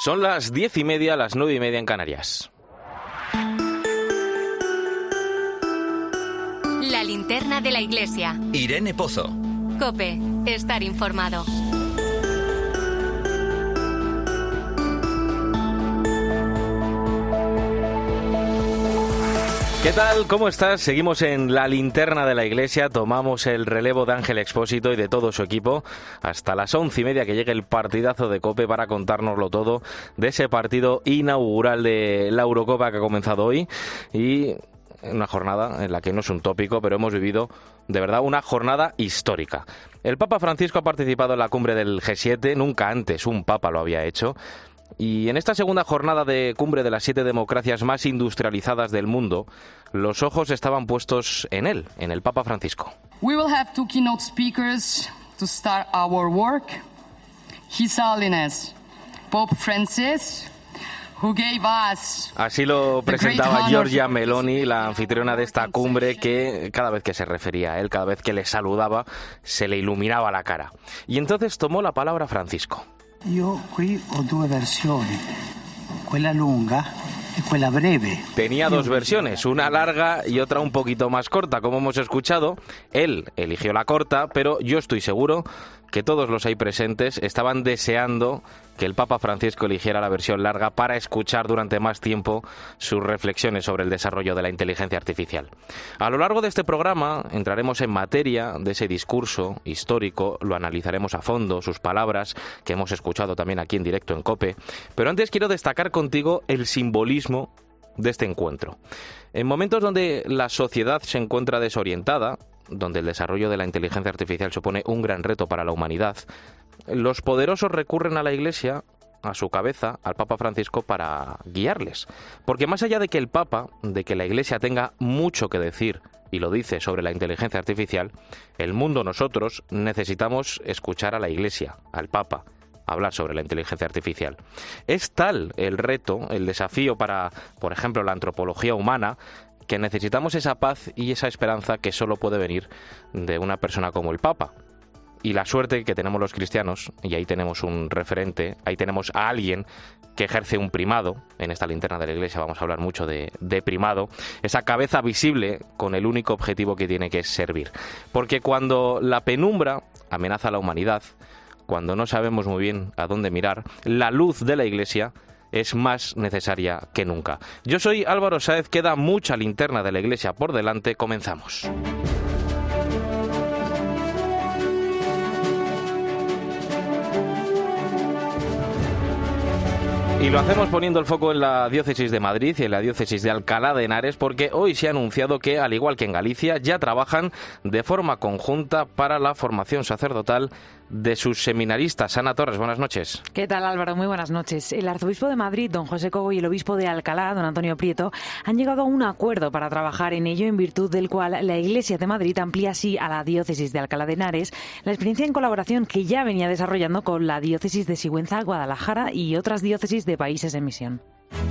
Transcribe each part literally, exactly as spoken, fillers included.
Son las diez y media, las nueve y media en Canarias. La linterna de la iglesia. Irene Pozo. COPE. Estar informado. ¿Qué tal? ¿Cómo estás? Seguimos en la linterna de la iglesia, tomamos el relevo de Ángel Expósito y de todo su equipo hasta las once y media que llegue el partidazo de COPE para contárnoslo todo de ese partido inaugural de la Eurocopa que ha comenzado hoy y una jornada en la que no es un tópico, pero hemos vivido de verdad una jornada histórica. El Papa Francisco ha participado en la cumbre del G siete, nunca antes un Papa lo había hecho. Y en esta segunda jornada de cumbre de las siete democracias más industrializadas del mundo, los ojos estaban puestos en él, en el Papa Francisco. We will have two keynote speakers to start our work. His Holiness, Pope Francis, who gave us... Así lo presentaba Giorgia Meloni, la anfitriona de esta cumbre, que cada vez que se refería a él, cada vez que le saludaba, se le iluminaba la cara. Y entonces tomó la palabra Francisco. Io qui ho due versioni, quella lunga y quella breve. Tenía dos versiones, una larga y otra un poquito más corta, como hemos escuchado. Él eligió la corta, pero yo estoy seguro que todos los ahí presentes estaban deseando que el Papa Francisco eligiera la versión larga para escuchar durante más tiempo sus reflexiones sobre el desarrollo de la inteligencia artificial. A lo largo de este programa entraremos en materia de ese discurso histórico, lo analizaremos a fondo, sus palabras, que hemos escuchado también aquí en directo en COPE, pero antes quiero destacar contigo el simbolismo de este encuentro. En momentos donde la sociedad se encuentra desorientada, donde el desarrollo de la inteligencia artificial supone un gran reto para la humanidad, los poderosos recurren a la Iglesia, a su cabeza, al Papa Francisco, para guiarles. Porque más allá de que el Papa, de que la Iglesia tenga mucho que decir, y lo dice sobre la inteligencia artificial, el mundo, nosotros, necesitamos escuchar a la Iglesia, al Papa, hablar sobre la inteligencia artificial. Es tal el reto, el desafío para, por ejemplo, la antropología humana, que necesitamos esa paz y esa esperanza que solo puede venir de una persona como el Papa. Y la suerte que tenemos los cristianos, y ahí tenemos un referente, ahí tenemos a alguien que ejerce un primado, en esta linterna de la Iglesia vamos a hablar mucho de, de primado, esa cabeza visible con el único objetivo que tiene, que es servir. Porque cuando la penumbra amenaza a la humanidad, cuando no sabemos muy bien a dónde mirar, la luz de la Iglesia es más necesaria que nunca. Yo soy Álvaro Sáez, queda mucha linterna de la Iglesia por delante, comenzamos. Y lo hacemos poniendo el foco en la diócesis de Madrid y en la diócesis de Alcalá de Henares, porque hoy se ha anunciado que, al igual que en Galicia, ya trabajan de forma conjunta para la formación sacerdotal de sus seminaristas. Ana Torres, buenas noches. ¿Qué tal, Álvaro? Muy buenas noches. El arzobispo de Madrid, don José Cobo, y el obispo de Alcalá, don Antonio Prieto, han llegado a un acuerdo para trabajar en ello, en virtud del cual la Iglesia de Madrid amplía así a la diócesis de Alcalá de Henares la experiencia en colaboración que ya venía desarrollando con la diócesis de Sigüenza, Guadalajara y otras diócesis de países en misión.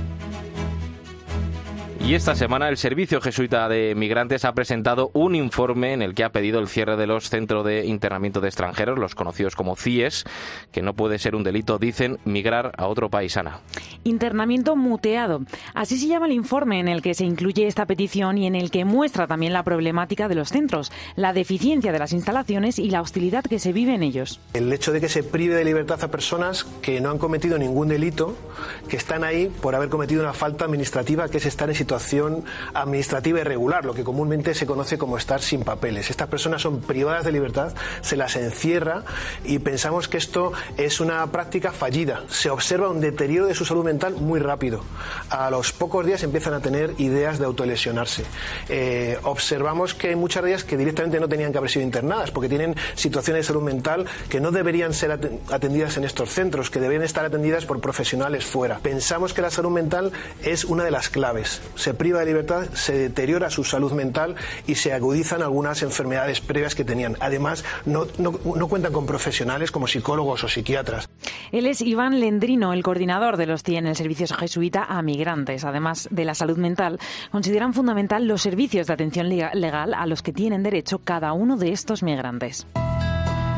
Y esta semana el Servicio Jesuita de Migrantes ha presentado un informe en el que ha pedido el cierre de los centros de internamiento de extranjeros, los conocidos como C I E S, que no puede ser un delito, dicen, migrar a otro país. Ana. Internamiento muteado. Así se llama el informe en el que se incluye esta petición y en el que muestra también la problemática de los centros, la deficiencia de las instalaciones y la hostilidad que se vive en ellos. El hecho de que se prive de libertad a personas que no han cometido ningún delito, que están ahí por haber cometido una falta administrativa, que es estar en situación administrativa irregular, lo que comúnmente se conoce como estar sin papeles. Estas personas son privadas de libertad, se las encierra y pensamos que esto es una práctica fallida. Se observa un deterioro de su salud mental muy rápido. A los pocos días empiezan a tener ideas de autolesionarse. Eh, observamos que hay muchas de ellas que directamente no tenían que haber sido internadas porque tienen situaciones de salud mental que no deberían ser atendidas en estos centros, que deberían estar atendidas por profesionales fuera. Pensamos que la salud mental es una de las claves. Se priva de libertad, se deteriora su salud mental y se agudizan algunas enfermedades previas que tenían. Además, no, no, no cuentan con profesionales como psicólogos o psiquiatras. Él es Iván Lendrino, el coordinador de los C I E en el Servicio Jesuita a Migrantes. Además de la salud mental, consideran fundamental los servicios de atención legal a los que tienen derecho cada uno de estos migrantes.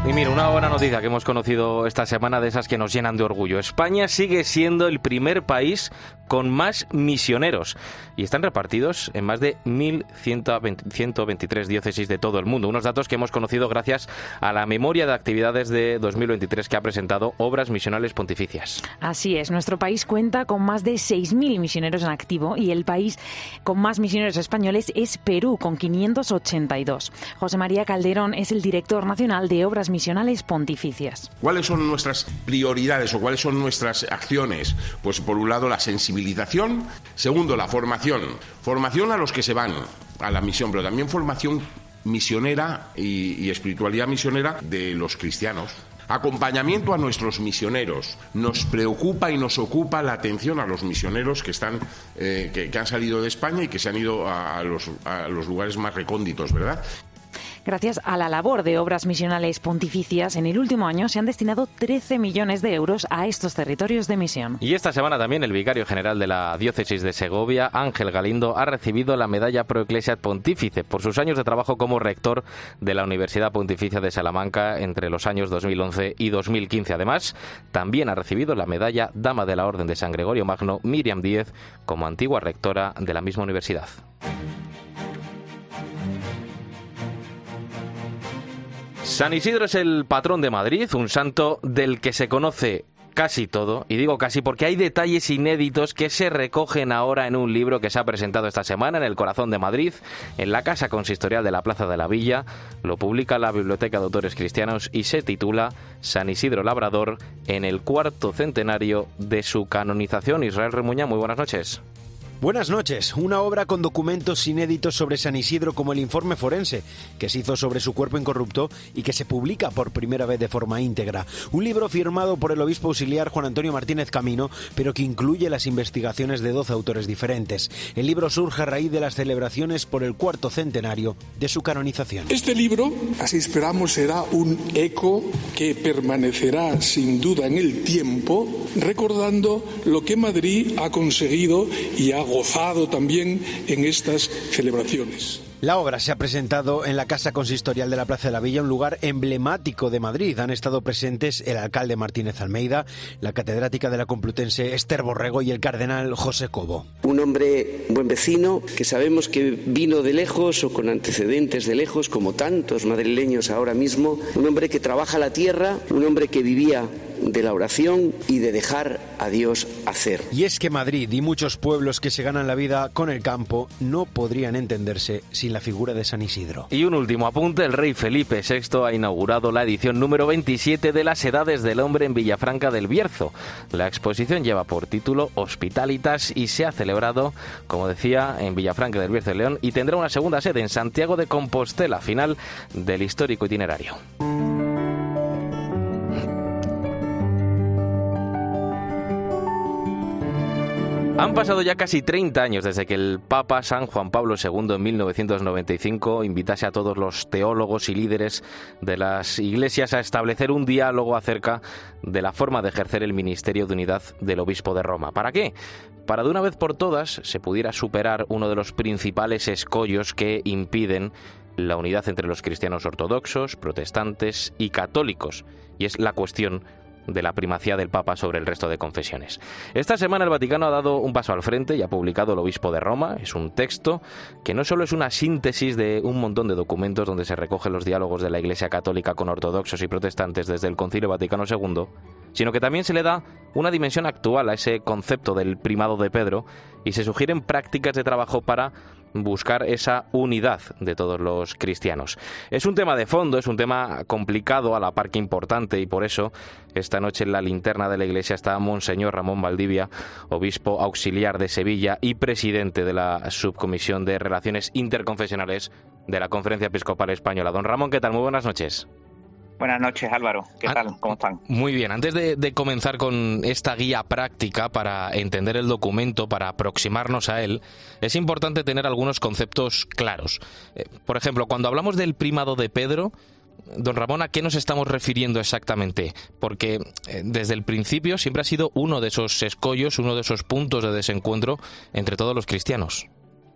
Y mira, una buena noticia que hemos conocido esta semana, de esas que nos llenan de orgullo. España sigue siendo el primer país con más misioneros y están repartidos en más de mil ciento veintitrés diócesis de todo el mundo. Unos datos que hemos conocido gracias a la memoria de actividades de dos mil veintitrés que ha presentado Obras Misionales Pontificias. Así es, nuestro país cuenta con más de seis mil misioneros en activo y el país con más misioneros españoles es Perú, con quinientos ochenta y dos. José María Calderón es el director nacional de Obras Misionales Pontificias. ¿Cuáles son nuestras prioridades o cuáles son nuestras acciones? Pues por un lado la sensibilización, segundo la formación, formación a los que se van a la misión, pero también formación misionera y, y espiritualidad misionera de los cristianos. Acompañamiento a nuestros misioneros. Nos preocupa y nos ocupa la atención a los misioneros que están eh, que, que han salido de España y que se han ido a, a, los, a los lugares más recónditos, ¿verdad? Gracias a la labor de Obras Misionales Pontificias, en el último año se han destinado trece millones de euros a estos territorios de misión. Y esta semana también el vicario general de la diócesis de Segovia, Ángel Galindo, ha recibido la medalla Pro Ecclesiam Pontífice por sus años de trabajo como rector de la Universidad Pontificia de Salamanca entre los años dos mil once y dos mil quince. Además, también ha recibido la medalla Dama de la Orden de San Gregorio Magno, Miriam Díez, como antigua rectora de la misma universidad. San Isidro es el patrón de Madrid, un santo del que se conoce casi todo, y digo casi porque hay detalles inéditos que se recogen ahora en un libro que se ha presentado esta semana en el corazón de Madrid, en la Casa Consistorial de la Plaza de la Villa. Lo publica la Biblioteca de Autores Cristianos y se titula San Isidro Labrador en el cuarto centenario de su canonización. Israel Remuña, muy buenas noches. Buenas noches. Una obra con documentos inéditos sobre San Isidro, como el informe forense que se hizo sobre su cuerpo incorrupto y que se publica por primera vez de forma íntegra. Un libro firmado por el obispo auxiliar Juan Antonio Martínez Camino, pero que incluye las investigaciones de doce autores diferentes. El libro surge a raíz de las celebraciones por el cuarto centenario de su canonización. Este libro, así esperamos, será un eco que permanecerá sin duda en el tiempo, recordando lo que Madrid ha conseguido y ha gozado también en estas celebraciones. La obra se ha presentado en la Casa Consistorial de la Plaza de la Villa, un lugar emblemático de Madrid. Han estado presentes el alcalde Martínez Almeida, la catedrática de la Complutense Esther Borrego y el cardenal José Cobo. Un hombre buen vecino que sabemos que vino de lejos o con antecedentes de lejos, como tantos madrileños ahora mismo. Un hombre que trabaja la tierra, un hombre que vivía de la oración y de dejar a Dios hacer. Y es que Madrid y muchos pueblos que se ganan la vida con el campo no podrían entenderse sin la figura de San Isidro. Y un último apunte: el rey Felipe sexto ha inaugurado la edición número veintisiete de las Edades del Hombre en Villafranca del Bierzo. La exposición lleva por título Hospitalitas y se ha celebrado, como decía, en Villafranca del Bierzo de León, y tendrá una segunda sede en Santiago de Compostela, final del histórico itinerario. Han pasado ya casi treinta años desde que el Papa San Juan Pablo segundo en mil novecientos noventa y cinco invitase a todos los teólogos y líderes de las iglesias a establecer un diálogo acerca de la forma de ejercer el ministerio de unidad del obispo de Roma. ¿Para qué? Para de una vez por todas se pudiera superar uno de los principales escollos que impiden la unidad entre los cristianos ortodoxos, protestantes y católicos, y es la cuestión de la primacía del Papa sobre el resto de confesiones. Esta semana el Vaticano ha dado un paso al frente y ha publicado El Obispo de Roma. Es un texto que no solo es una síntesis de un montón de documentos donde se recogen los diálogos de la Iglesia Católica con ortodoxos y protestantes desde el Concilio Vaticano segundo, sino que también se le da una dimensión actual a ese concepto del primado de Pedro y se sugieren prácticas de trabajo para buscar esa unidad de todos los cristianos. Es un tema de fondo, es un tema complicado a la par que importante, y por eso esta noche en la linterna de la Iglesia está Monseñor Ramón Valdivia, obispo auxiliar de Sevilla y presidente de la Subcomisión de Relaciones Interconfesionales de la Conferencia Episcopal Española. Don Ramón, ¿qué tal? Muy buenas noches. Buenas noches, Álvaro. ¿Qué tal? ¿Cómo están? Muy bien. Antes de, de comenzar con esta guía práctica para entender el documento, para aproximarnos a él, es importante tener algunos conceptos claros. Eh, por ejemplo, cuando hablamos del primado de Pedro, don Ramón, ¿a qué nos estamos refiriendo exactamente? Porque eh, desde el principio siempre ha sido uno de esos escollos, uno de esos puntos de desencuentro entre todos los cristianos.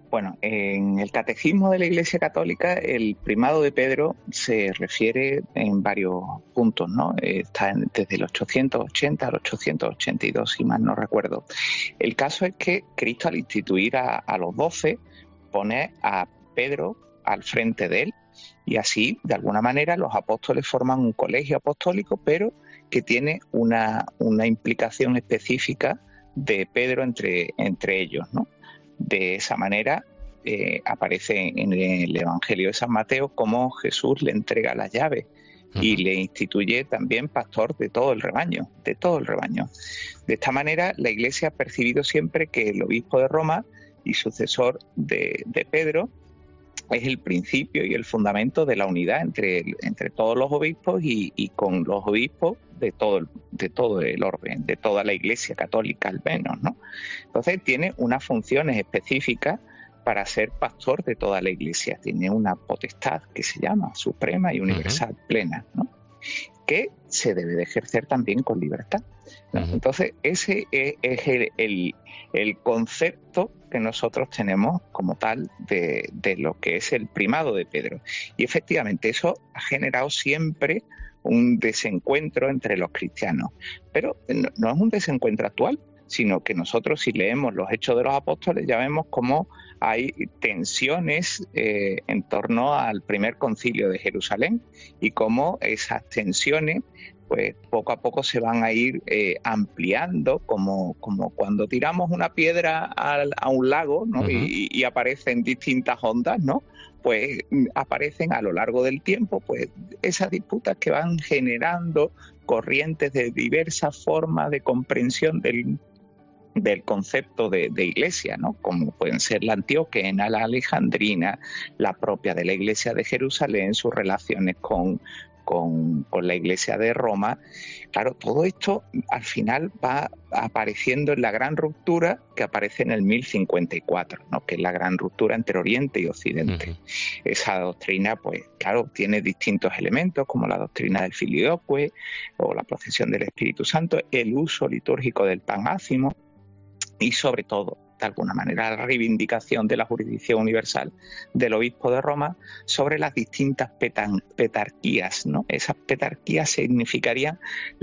Bueno, en el Catecismo de la Iglesia Católica el primado de Pedro se refiere en varios puntos, ¿no? Está en, desde el ochocientos ochenta al ochocientos ochenta y dos, si mal no recuerdo. El caso es que Cristo, al instituir a, a los doce, pone a Pedro al frente de él, y así, de alguna manera, los apóstoles forman un colegio apostólico, pero que tiene una, una implicación específica de Pedro entre, entre ellos, ¿no? De esa manera eh, aparece en el Evangelio de San Mateo cómo Jesús le entrega las llaves uh-huh. y le instituye también pastor de todo el rebaño, de todo el rebaño. De esta manera, la Iglesia ha percibido siempre que el obispo de Roma y sucesor de, de Pedro es el principio y el fundamento de la unidad entre, entre todos los obispos y, y con los obispos de todo, el, de todo el orden, de toda la Iglesia católica al menos, ¿no? Entonces tiene unas funciones específicas para ser pastor de toda la Iglesia. Tiene una potestad que se llama suprema y universal uh-huh. plena, ¿no? Que se debe de ejercer también con libertad, ¿no? Uh-huh. Entonces ese es, es el, el, el concepto que nosotros tenemos como tal de, de lo que es el primado de Pedro. Y efectivamente eso ha generado siempre un desencuentro entre los cristianos. Pero no, no es un desencuentro actual, sino que nosotros, si leemos los Hechos de los Apóstoles, ya vemos cómo hay tensiones eh, en torno al primer concilio de Jerusalén y cómo esas tensiones pues poco a poco se van a ir eh, ampliando, como, como cuando tiramos una piedra a, a un lago, ¿no? Uh-huh. y, y aparecen distintas ondas, ¿no? Pues aparecen a lo largo del tiempo pues esas disputas que van generando corrientes de diversas formas de comprensión del, del concepto de, de iglesia, ¿no? Como pueden ser la antioquena, la alejandrina, la propia de la iglesia de Jerusalén, sus relaciones con Con, con la Iglesia de Roma. Claro, todo esto al final va apareciendo en la gran ruptura que aparece en el mil cincuenta y cuatro, ¿no? Que es la gran ruptura entre Oriente y Occidente. Uh-huh. Esa doctrina, pues claro, tiene distintos elementos, como la doctrina del filioque o la procesión del Espíritu Santo, el uso litúrgico del pan ácimo y sobre todo, de alguna manera, la reivindicación de la jurisdicción universal del obispo de Roma sobre las distintas petan, petarquías, ¿no? Esas petarquías significarían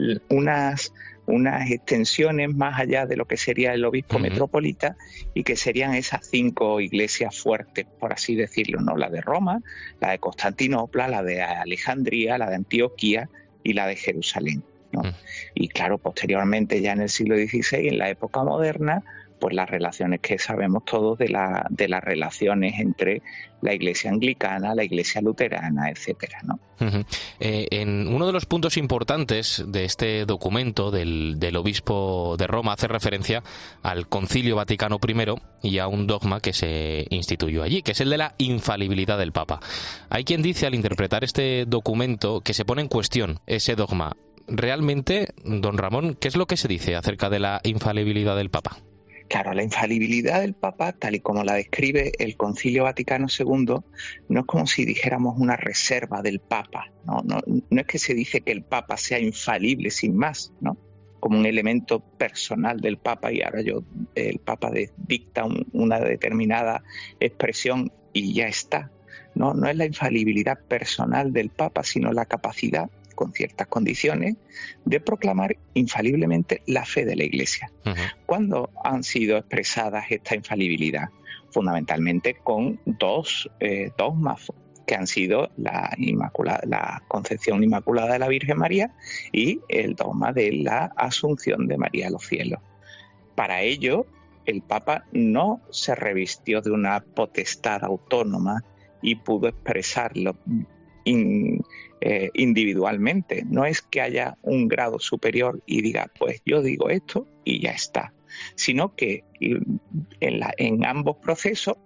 unas, unas extensiones más allá de lo que sería el obispo uh-huh. metropolita y que serían esas cinco iglesias fuertes, por así decirlo, ¿no? La de Roma, la de Constantinopla, la de Alejandría, la de Antioquía y la de Jerusalén, ¿no? Uh-huh. Y claro, posteriormente, ya en el siglo dieciséis, en la época moderna, pues las relaciones que sabemos todos de, la, de las relaciones entre la Iglesia anglicana, la Iglesia luterana, etcétera, ¿no? Uh-huh. Eh, en uno de los puntos importantes de este documento del, del obispo de Roma hace referencia al Concilio Vaticano primero y a un dogma que se instituyó allí, que es el de la infalibilidad del Papa. Hay quien dice al interpretar este documento que se pone en cuestión ese dogma. Realmente, don Ramón, ¿qué es lo que se dice acerca de la infalibilidad del Papa? Claro, la infalibilidad del Papa, tal y como la describe el Concilio Vaticano segundo, no es como si dijéramos una reserva del Papa, ¿no? No, no es que se dice que el Papa sea infalible sin más, ¿no? Como un elemento personal del Papa y ahora yo, el Papa de, dicta un, una determinada expresión y ya está. No, no es la infalibilidad personal del Papa, sino la capacidad, con ciertas condiciones, de proclamar infaliblemente la fe de la Iglesia. Uh-huh. ¿Cuándo han sido expresadas esta infalibilidad? Fundamentalmente con dos eh, dogmas que han sido la, Inmaculada, la Concepción Inmaculada de la Virgen María y el dogma de la Asunción de María a los cielos. Para ello, el Papa no se revistió de una potestad autónoma y pudo expresarlo In, eh, individualmente. No es que haya un grado superior y diga, pues yo digo esto y ya está, sino que en, la, en ambos procesos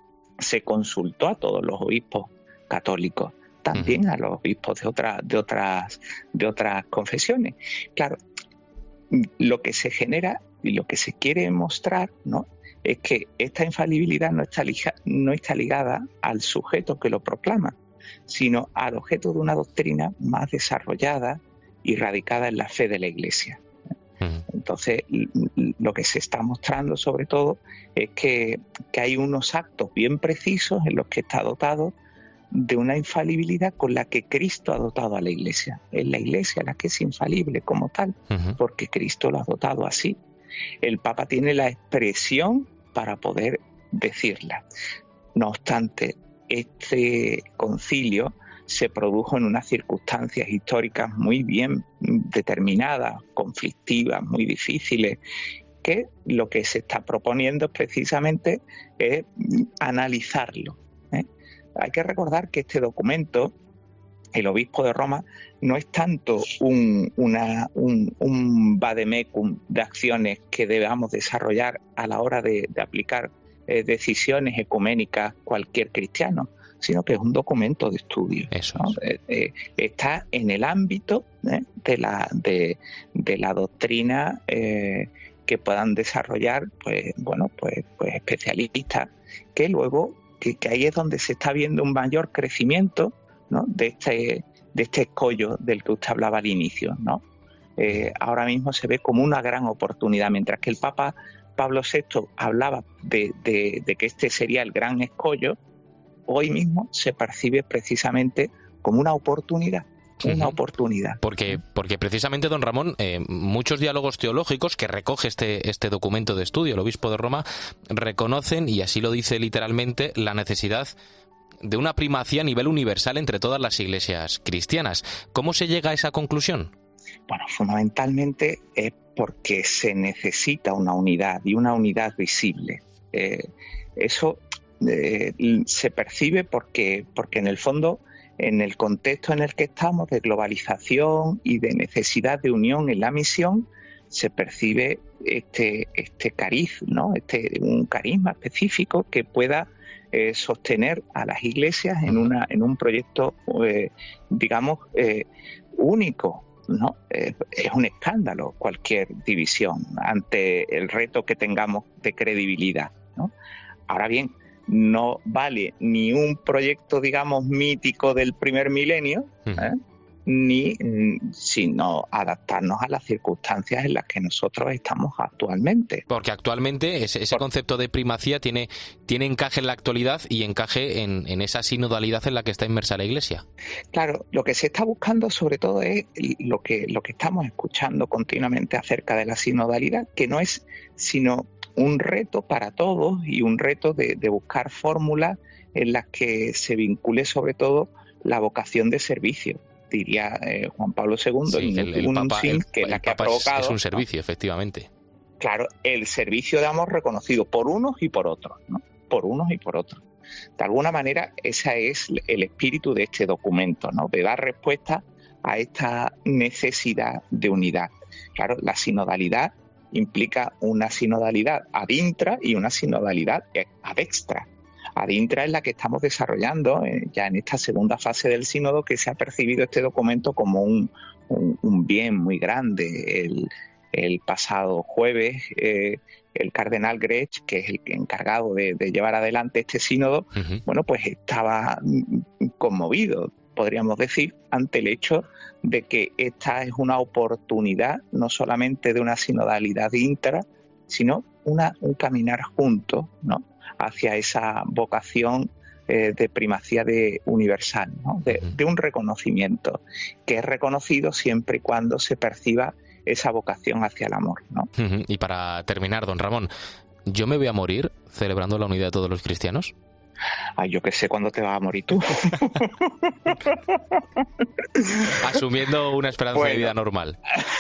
se consultó a todos los obispos católicos, también uh-huh. a los obispos de, otra, de, otras, de otras confesiones. Claro, lo que se genera y lo que se quiere mostrar, ¿no?, es que esta infalibilidad no está, lija, no está ligada al sujeto que lo proclama, sino al objeto de una doctrina más desarrollada y radicada en la fe de la Iglesia. Uh-huh. Entonces, lo que se está mostrando sobre todo es que, que hay unos actos bien precisos en los que está dotado de una infalibilidad con la que Cristo ha dotado a la Iglesia. Es la Iglesia la que es infalible como tal, uh-huh. porque Cristo lo ha dotado así. El Papa tiene la expresión para poder decirla. No obstante, este concilio se produjo en unas circunstancias históricas muy bien determinadas, conflictivas, muy difíciles, que lo que se está proponiendo precisamente es analizarlo. ¿eh? Hay que recordar que este documento, el obispo de Roma, no es tanto un, una, un, un vademecum de acciones que debamos desarrollar a la hora de, de aplicar eh, decisiones ecuménicas cualquier cristiano, sino que es un documento de estudio. Eso ¿no? es. eh, eh, está en el ámbito ¿eh? de, la, de, de la doctrina eh, que puedan desarrollar pues, bueno, pues, pues especialistas, que luego, que, que ahí es donde se está viendo un mayor crecimiento, ¿no? de, este, de este escollo del que usted hablaba al inicio, ¿no? Eh, ahora mismo se ve como una gran oportunidad, mientras que el Papa Pablo sexto hablaba de, de, de que este sería el gran escollo. Hoy mismo se percibe precisamente como una oportunidad, una uh-huh. oportunidad. Porque, porque precisamente, don Ramón, eh, muchos diálogos teológicos que recoge este, este documento de estudio, el obispo de Roma, reconocen, y así lo dice literalmente, la necesidad de una primacía a nivel universal entre todas las iglesias cristianas. ¿Cómo se llega a esa conclusión? Bueno, fundamentalmente es porque se necesita una unidad y una unidad visible. Eh, eso eh, se percibe porque, porque en el fondo, en el contexto en el que estamos de globalización y de necesidad de unión en la misión, se percibe este, este cariz, ¿no? Este, un carisma específico que pueda eh, sostener a las iglesias en, una, en un proyecto, eh, digamos, eh, único, ¿no? Eh, es un escándalo cualquier división ante el reto que tengamos de credibilidad, ¿no? Ahora bien, no vale ni un proyecto, digamos, mítico del primer milenio, ¿eh? ni sino adaptarnos a las circunstancias en las que nosotros estamos actualmente. Porque actualmente ese, ese concepto de primacía tiene, tiene encaje en la actualidad y encaje en, en esa sinodalidad en la que está inmersa la Iglesia. Claro, lo que se está buscando sobre todo es lo que, lo que estamos escuchando continuamente acerca de la sinodalidad, que no es sino un reto para todos y un reto de, de buscar fórmulas en las que se vincule sobre todo la vocación de servicio. Diría eh, Juan Pablo segundo, sí, el, el, el Papa, el, que, la el que Papa ha provocado, es un servicio, ¿no? Efectivamente. Claro, el servicio de amor reconocido por unos y por otros, ¿no? Por unos y por otros. De alguna manera, ese es el espíritu de este documento, ¿no? De dar respuesta a esta necesidad de unidad. Claro, la sinodalidad implica una sinodalidad ad intra y una sinodalidad ad extra. Ad intra es la que estamos desarrollando eh, ya en esta segunda fase del sínodo, que se ha percibido este documento como un, un, un bien muy grande. El, el pasado jueves, eh, el cardenal Grech, que es el encargado de, de llevar adelante este sínodo, uh-huh. bueno, pues estaba conmovido, podríamos decir, ante el hecho de que esta es una oportunidad no solamente de una sinodalidad intra, sino una, un caminar juntos, ¿no?, hacia esa vocación eh, de primacía de universal, ¿no? de, uh-huh. de un reconocimiento que es reconocido siempre y cuando se perciba esa vocación hacia el amor, ¿no? Uh-huh. Y para terminar, don Ramón, ¿yo me voy a morir celebrando la unidad de todos los cristianos? Ay, yo qué sé cuándo te vas a morir tú. Asumiendo una esperanza bueno. de vida normal.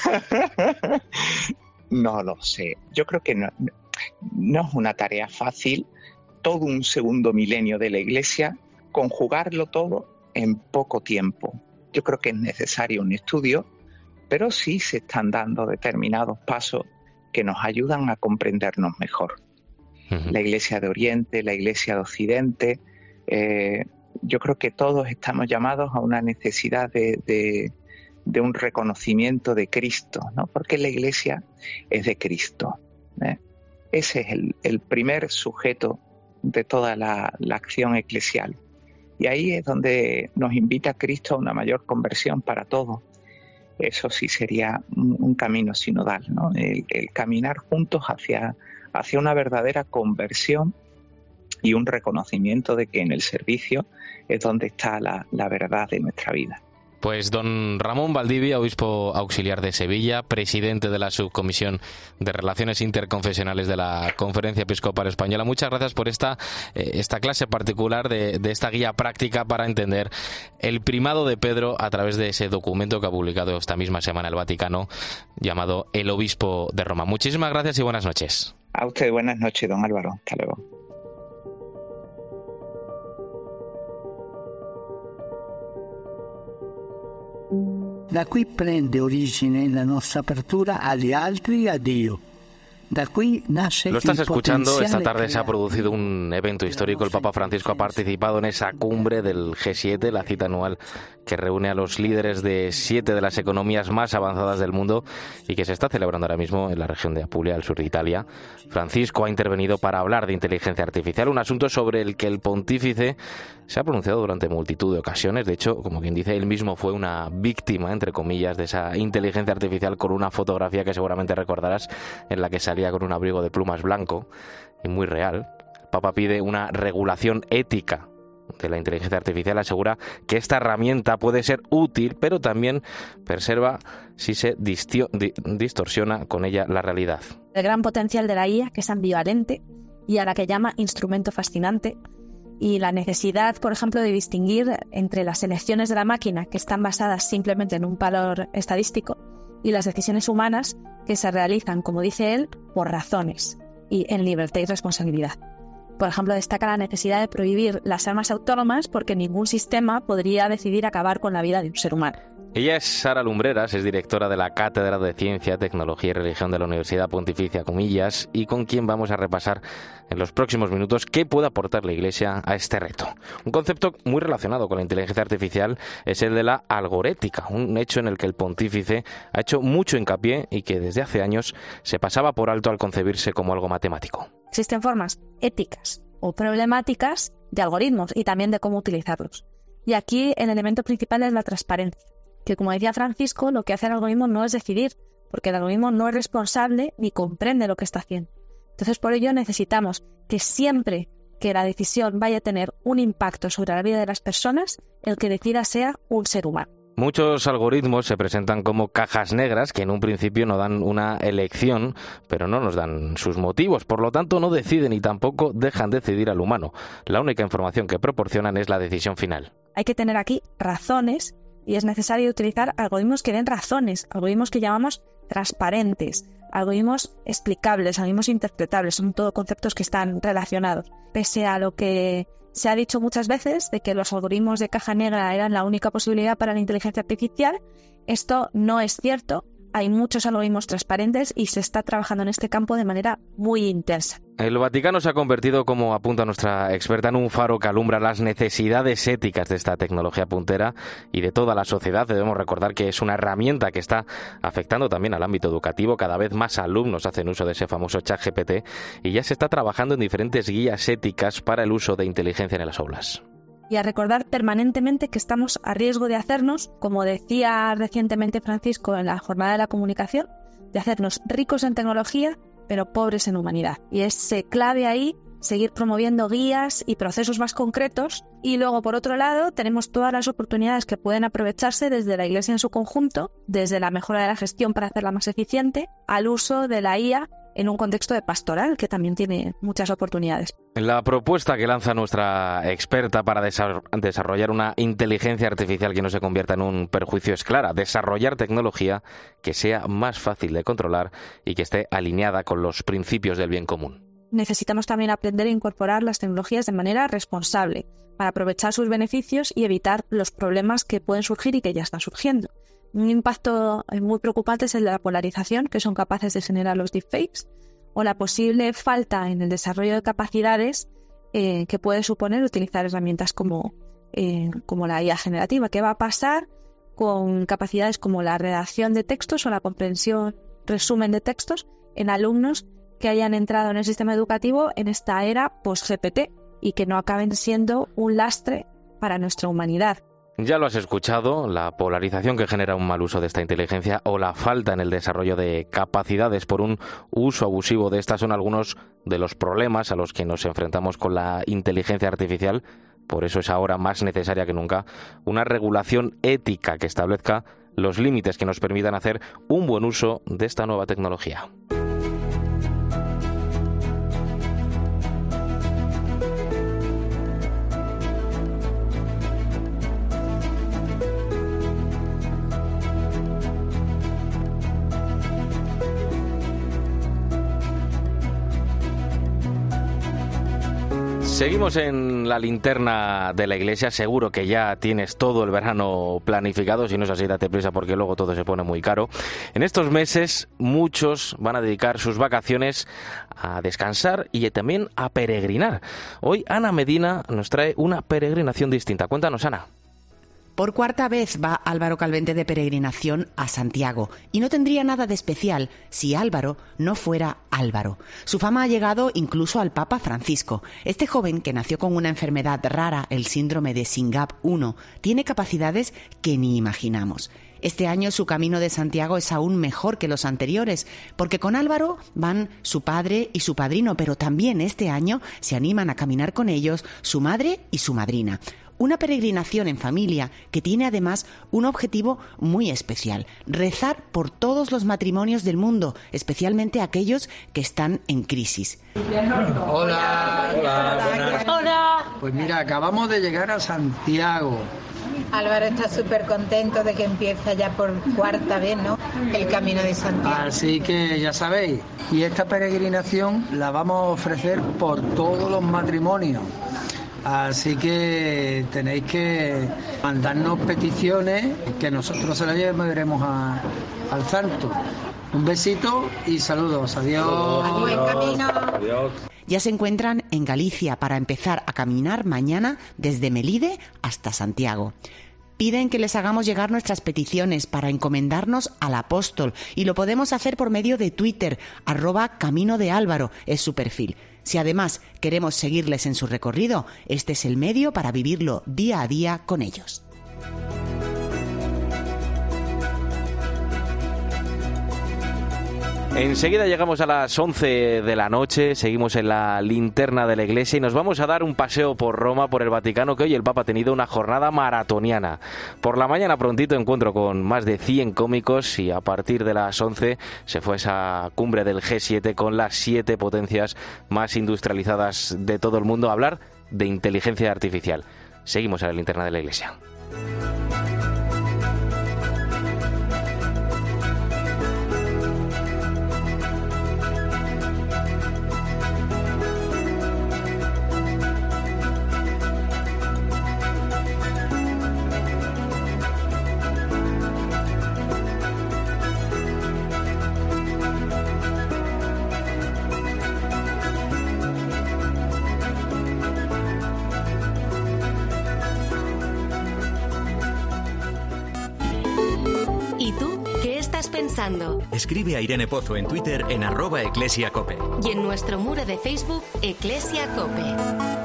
No lo sé. Yo creo que no, no es una tarea fácil todo un segundo milenio de la Iglesia, conjugarlo todo en poco tiempo. Yo creo que es necesario un estudio, pero sí se están dando determinados pasos que nos ayudan a comprendernos mejor. Uh-huh. La Iglesia de Oriente, la Iglesia de Occidente, eh, yo creo que todos estamos llamados a una necesidad de, de, de un reconocimiento de Cristo, ¿no? Porque la Iglesia es de Cristo, ¿eh? Ese es el, el primer sujeto de toda la, la acción eclesial. Y ahí es donde nos invita Cristo a una mayor conversión para todos. eso sí sería un, un camino sinodal, ¿no? El, el caminar juntos hacia, hacia una verdadera conversión y un reconocimiento de que en el servicio es donde está la, la verdad de nuestra vida. Pues don Ramón Valdivia, obispo auxiliar de Sevilla, presidente de la Subcomisión de Relaciones Interconfesionales de la Conferencia Episcopal Española, muchas gracias por esta, eh, esta clase particular de, de esta guía práctica para entender el primado de Pedro a través de ese documento que ha publicado esta misma semana el Vaticano llamado El Obispo de Roma. Muchísimas gracias y buenas noches. A usted buenas noches, don Álvaro. Hasta luego. Da qui prende origine la nostra apertura agli altri e a Dio. Da qui nasce Lo estás escuchando, esta tarde se ha producido un evento histórico. El Papa Francisco ha participado en esa cumbre del G siete, la cita anual que reúne a los líderes de siete de las economías más avanzadas del mundo y que se está celebrando ahora mismo en la región de Apulia, al sur de Italia. Francisco ha intervenido para hablar de inteligencia artificial, un asunto sobre el que el pontífice se ha pronunciado durante multitud de ocasiones. De hecho, como quien dice, él mismo fue una víctima, entre comillas, de esa inteligencia artificial, con una fotografía que seguramente recordarás en la que salía con un abrigo de plumas blanco y muy real. El Papa pide una regulación ética de la inteligencia artificial, asegura que esta herramienta puede ser útil, pero también preserva si se distio, di, distorsiona con ella la realidad. El gran potencial de la I A, que es ambivalente y a la que llama instrumento fascinante, y la necesidad, por ejemplo, de distinguir entre las elecciones de la máquina, que están basadas simplemente en un valor estadístico, y las decisiones humanas que se realizan, como dice él, por razones y en libertad y responsabilidad. Por ejemplo, destaca la necesidad de prohibir las armas autónomas porque ningún sistema podría decidir acabar con la vida de un ser humano. Ella es Sara Lumbreras, es directora de la Cátedra de Ciencia, Tecnología y Religión de la Universidad Pontificia Comillas, y con quien vamos a repasar en los próximos minutos qué puede aportar la Iglesia a este reto. Un concepto muy relacionado con la inteligencia artificial es el de la algorética, un hecho en el que el pontífice ha hecho mucho hincapié y que desde hace años se pasaba por alto al concebirse como algo matemático. Existen formas éticas o problemáticas de algoritmos y también de cómo utilizarlos. Y aquí el elemento principal es la transparencia, que, como decía Francisco, lo que hace el algoritmo no es decidir, porque el algoritmo no es responsable ni comprende lo que está haciendo. Entonces, por ello necesitamos que siempre que la decisión vaya a tener un impacto sobre la vida de las personas, el que decida sea un ser humano. Muchos algoritmos se presentan como cajas negras que en un principio no dan una elección, pero no nos dan sus motivos. Por lo tanto, no deciden y tampoco dejan decidir al humano. La única información que proporcionan es la decisión final. Hay que tener aquí razones y es necesario utilizar algoritmos que den razones, algoritmos que llamamos transparentes, algoritmos explicables, algoritmos interpretables. Son todos conceptos que están relacionados. Pese a lo que se ha dicho muchas veces de que los algoritmos de caja negra eran la única posibilidad para la inteligencia artificial, esto no es cierto. Hay muchos algoritmos transparentes y se está trabajando en este campo de manera muy intensa. El Vaticano se ha convertido, como apunta nuestra experta, en un faro que alumbra las necesidades éticas de esta tecnología puntera y de toda la sociedad. Debemos recordar que es una herramienta que está afectando también al ámbito educativo. Cada vez más alumnos hacen uso de ese famoso ChatGPT y ya se está trabajando en diferentes guías éticas para el uso de inteligencia en las aulas. Y a recordar permanentemente que estamos a riesgo de hacernos, como decía recientemente Francisco en la Jornada de la Comunicación, de hacernos ricos en tecnología, pero pobres en humanidad. Y es clave ahí seguir promoviendo guías y procesos más concretos. Y luego, por otro lado, tenemos todas las oportunidades que pueden aprovecharse desde la Iglesia en su conjunto, desde la mejora de la gestión para hacerla más eficiente, al uso de la I A en un contexto de pastoral, que también tiene muchas oportunidades. La propuesta que lanza nuestra experta para desarrollar una inteligencia artificial que no se convierta en un perjuicio es clara: desarrollar tecnología que sea más fácil de controlar y que esté alineada con los principios del bien común. Necesitamos también aprender a incorporar las tecnologías de manera responsable para aprovechar sus beneficios y evitar los problemas que pueden surgir y que ya están surgiendo. Un impacto muy preocupante es el de la polarización que son capaces de generar los deepfakes, o la posible falta en el desarrollo de capacidades eh, que puede suponer utilizar herramientas como, eh, como la I A generativa. ¿Qué va a pasar con capacidades como la redacción de textos o la comprensión, resumen de textos en alumnos que hayan entrado en el sistema educativo en esta era post-G P T y que no acaben siendo un lastre para nuestra humanidad? Ya lo has escuchado, la polarización que genera un mal uso de esta inteligencia o la falta en el desarrollo de capacidades por un uso abusivo de estas son algunos de los problemas a los que nos enfrentamos con la inteligencia artificial. Por eso es ahora más necesaria que nunca una regulación ética que establezca los límites que nos permitan hacer un buen uso de esta nueva tecnología. Seguimos en la linterna de la iglesia. Seguro que ya tienes todo el verano planificado. Si no es así, date prisa porque luego todo se pone muy caro. En estos meses muchos van a dedicar sus vacaciones a descansar y también a peregrinar. Hoy Ana Medina nos trae una peregrinación distinta. Cuéntanos, Ana. Por cuarta vez va Álvaro Calvente de peregrinación a Santiago y no tendría nada de especial si Álvaro no fuera Álvaro. Su fama ha llegado incluso al Papa Francisco. Este joven, que nació con una enfermedad rara, el síndrome de SYNGAP uno, tiene capacidades que ni imaginamos. Este año su camino de Santiago es aún mejor que los anteriores, porque con Álvaro van su padre y su padrino, pero también este año se animan a caminar con ellos su madre y su madrina. Una peregrinación en familia que tiene además un objetivo muy especial: rezar por todos los matrimonios del mundo, especialmente aquellos que están en crisis. Hola. Hola. Hola. Pues mira, acabamos de llegar a Santiago. Álvaro está súper contento de que empieza ya por cuarta vez, ¿no?, el Camino de Santiago. Así que ya sabéis, y esta peregrinación la vamos a ofrecer por todos los matrimonios. Así que tenéis que mandarnos peticiones que nosotros se las llevaremos a, al santo. Un besito y saludos. Adiós. Buen camino. Adiós. Ya se encuentran en Galicia para empezar a caminar mañana desde Melide hasta Santiago. Piden que les hagamos llegar nuestras peticiones para encomendarnos al apóstol y lo podemos hacer por medio de Twitter, arroba Camino de Álvaro, es su perfil. Si además queremos seguirles en su recorrido, este es el medio para vivirlo día a día con ellos. Enseguida llegamos a las once de la noche, seguimos en la linterna de la iglesia y nos vamos a dar un paseo por Roma, por el Vaticano, que hoy el Papa ha tenido una jornada maratoniana. Por la mañana prontito encuentro con más de cien cómicos y a partir de las once se fue esa cumbre del G siete con las siete potencias más industrializadas de todo el mundo a hablar de inteligencia artificial. Seguimos en la linterna de la iglesia. Pensando. Escribe a Irene Pozo en Twitter en arroba eclesiacope. Y en nuestro muro de Facebook, Eclesia Cope.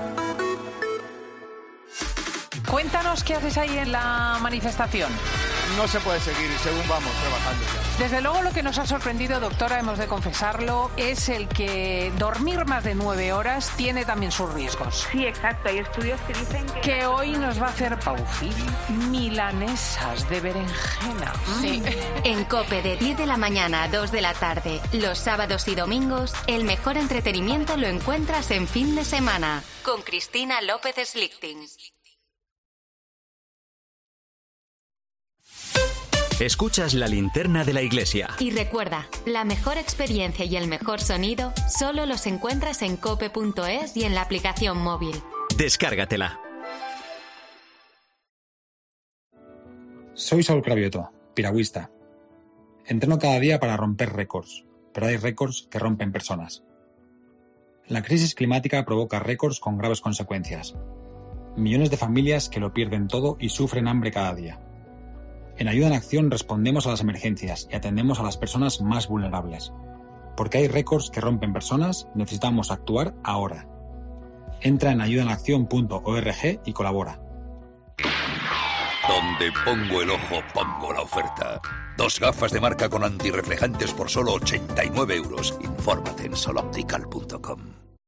Cuéntanos qué haces ahí en la manifestación. No se puede seguir según vamos trabajando ya. Desde luego lo que nos ha sorprendido, doctora, hemos de confesarlo, es el que dormir más de nueve horas tiene también sus riesgos. Sí, exacto. Hay estudios que dicen que... Que hoy nos va a hacer Paufil milanesas de berenjena. Sí. En COPE de diez de la mañana a dos de la tarde, los sábados y domingos, el mejor entretenimiento lo encuentras en Fin de Semana, con Cristina López Slichting. Escuchas la linterna de la iglesia. Y recuerda, la mejor experiencia y el mejor sonido solo los encuentras en cope punto es y en la aplicación móvil. Descárgatela. Soy Saúl Cravioto, piragüista. Entreno cada día para romper récords, pero hay récords que rompen personas. La crisis climática provoca récords con graves consecuencias. Millones de familias que lo pierden todo y sufren hambre cada día. En Ayuda en Acción respondemos a las emergencias y atendemos a las personas más vulnerables. Porque hay récords que rompen personas, necesitamos actuar ahora. Entra en ayuda en acción punto org y colabora. Donde pongo el ojo, pongo la oferta. Dos gafas de marca con antirreflejantes por solo ochenta y nueve euros. Infórmate en soloptical punto com.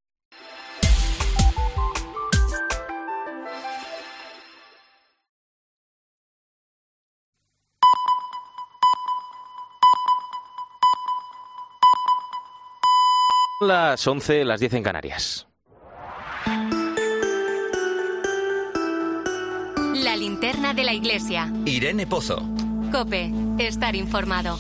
Las once, las diez en Canarias. La linterna de la iglesia. Irene Pozo. COPE, estar informado.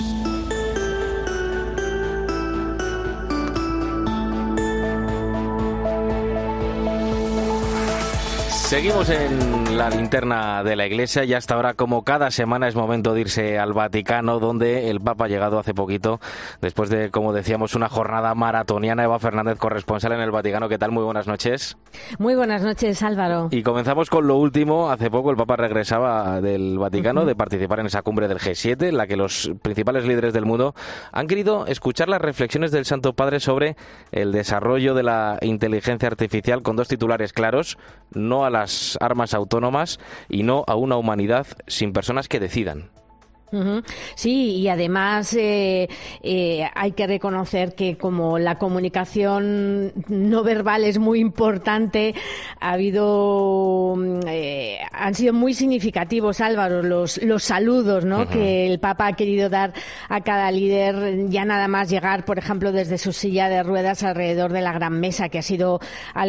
Seguimos en la linterna de la iglesia y hasta ahora, como cada semana, es momento de irse al Vaticano, donde el Papa ha llegado hace poquito, después de, como decíamos, una jornada maratoniana. Eva Fernández, corresponsal en el Vaticano. ¿Qué tal? Muy buenas noches. Muy buenas noches, Álvaro. Y comenzamos con lo último. Hace poco el Papa regresaba del Vaticano uh-huh. de participar en esa cumbre del G siete, en la que los principales líderes del mundo han querido escuchar las reflexiones del Santo Padre sobre el desarrollo de la inteligencia artificial, con dos titulares claros: no a la las armas autónomas y no a una humanidad sin personas que decidan. Uh-huh. Sí, y además eh, eh, hay que reconocer que como la comunicación no verbal es muy importante, ha habido eh, han sido muy significativos, Álvaro, los, los saludos, ¿no? Uh-huh. que el Papa ha querido dar a cada líder, ya nada más llegar, por ejemplo, desde su silla de ruedas alrededor de la gran mesa, que ha sido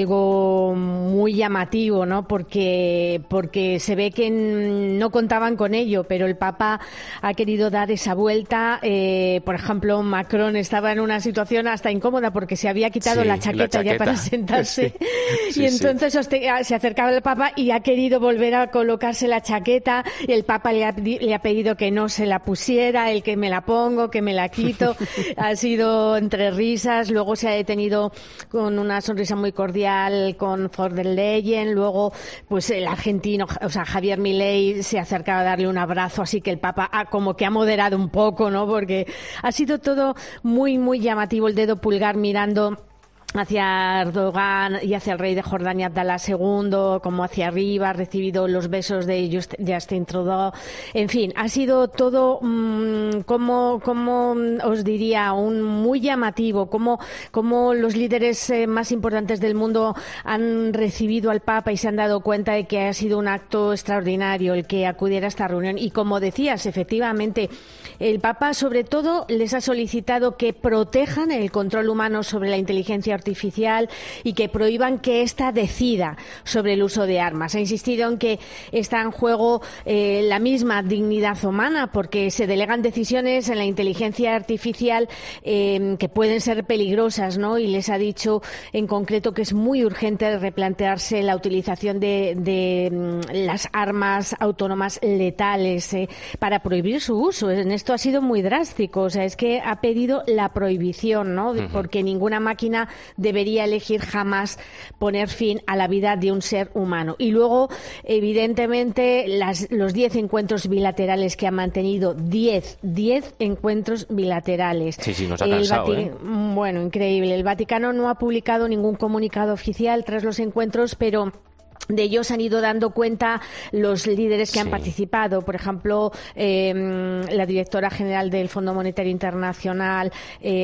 algo muy llamativo, ¿no? Porque, porque se ve que no contaban con ello, pero el Papa ha querido dar esa vuelta. Eh, por ejemplo, Macron estaba en una situación hasta incómoda porque se había quitado sí, la, chaqueta la chaqueta ya para sentarse sí, sí, y entonces sí. se acercaba el Papa y ha querido volver a colocarse la chaqueta y el Papa le ha, le ha pedido que no se la pusiera, el que me la pongo, que me la quito. Ha sido entre risas, luego se ha detenido con una sonrisa muy cordial con von der Leyen, luego pues el argentino, o sea, Javier Milei se acercaba a darle un abrazo, así que el Papa ha como que ha moderado un poco, ¿no? Porque ha sido todo muy, muy llamativo, el dedo pulgar mirando hacia Erdogan y hacia el rey de Jordania Abdalá segundo, como hacia arriba, ha recibido los besos de Just, Justin Trudeau. En fin, ha sido todo, mmm, como, como os diría, un muy llamativo, como, como los líderes eh, más importantes del mundo han recibido al Papa y se han dado cuenta de que ha sido un acto extraordinario el que acudiera a esta reunión. Y como decías, efectivamente, el Papa sobre todo les ha solicitado que protejan el control humano sobre la inteligencia artificial y que prohíban que ésta decida sobre el uso de armas. Ha insistido en que está en juego eh, la misma dignidad humana, porque se delegan decisiones en la inteligencia artificial eh, que pueden ser peligrosas, ¿no? Y les ha dicho en concreto que es muy urgente replantearse la utilización de, de las armas autónomas letales eh, para prohibir su uso. En esto ha sido muy drástico, o sea, es que ha pedido la prohibición, ¿no? Uh-huh. Porque ninguna máquina debería elegir jamás poner fin a la vida de un ser humano. Y luego, evidentemente, las, los diez encuentros bilaterales que han mantenido, diez, diez encuentros bilaterales. Sí, sí, nos ha cansado, ¿eh? Bueno, increíble. El Vaticano no ha publicado ningún comunicado oficial tras los encuentros, pero de ellos han ido dando cuenta los líderes que sí. han participado. Por ejemplo, eh, la directora general del Fondo Monetario Internacional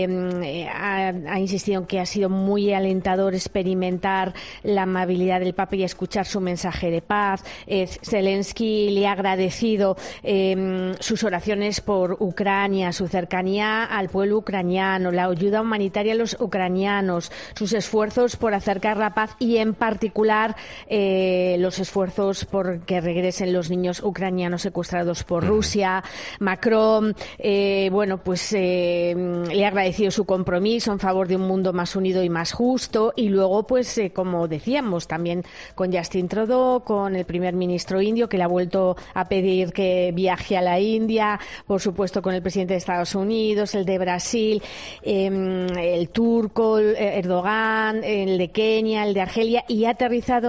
eh, ha, ha insistido en que ha sido muy alentador experimentar la amabilidad del Papa y escuchar su mensaje de paz. Eh, Zelensky le ha agradecido eh, sus oraciones por Ucrania, su cercanía al pueblo ucraniano, la ayuda humanitaria a los ucranianos, sus esfuerzos por acercar la paz y, en particular, eh, Eh, los esfuerzos por que regresen los niños ucranianos secuestrados por Rusia. Macron, eh, bueno, pues eh, le ha agradecido su compromiso en favor de un mundo más unido y más justo. Y luego, pues, eh, como decíamos, también con Justin Trudeau, con el primer ministro indio, que le ha vuelto a pedir que viaje a la India, por supuesto con el presidente de Estados Unidos, el de Brasil, eh, el turco, Erdogan, el de Kenia, el de Argelia, y ha aterrizado en Roma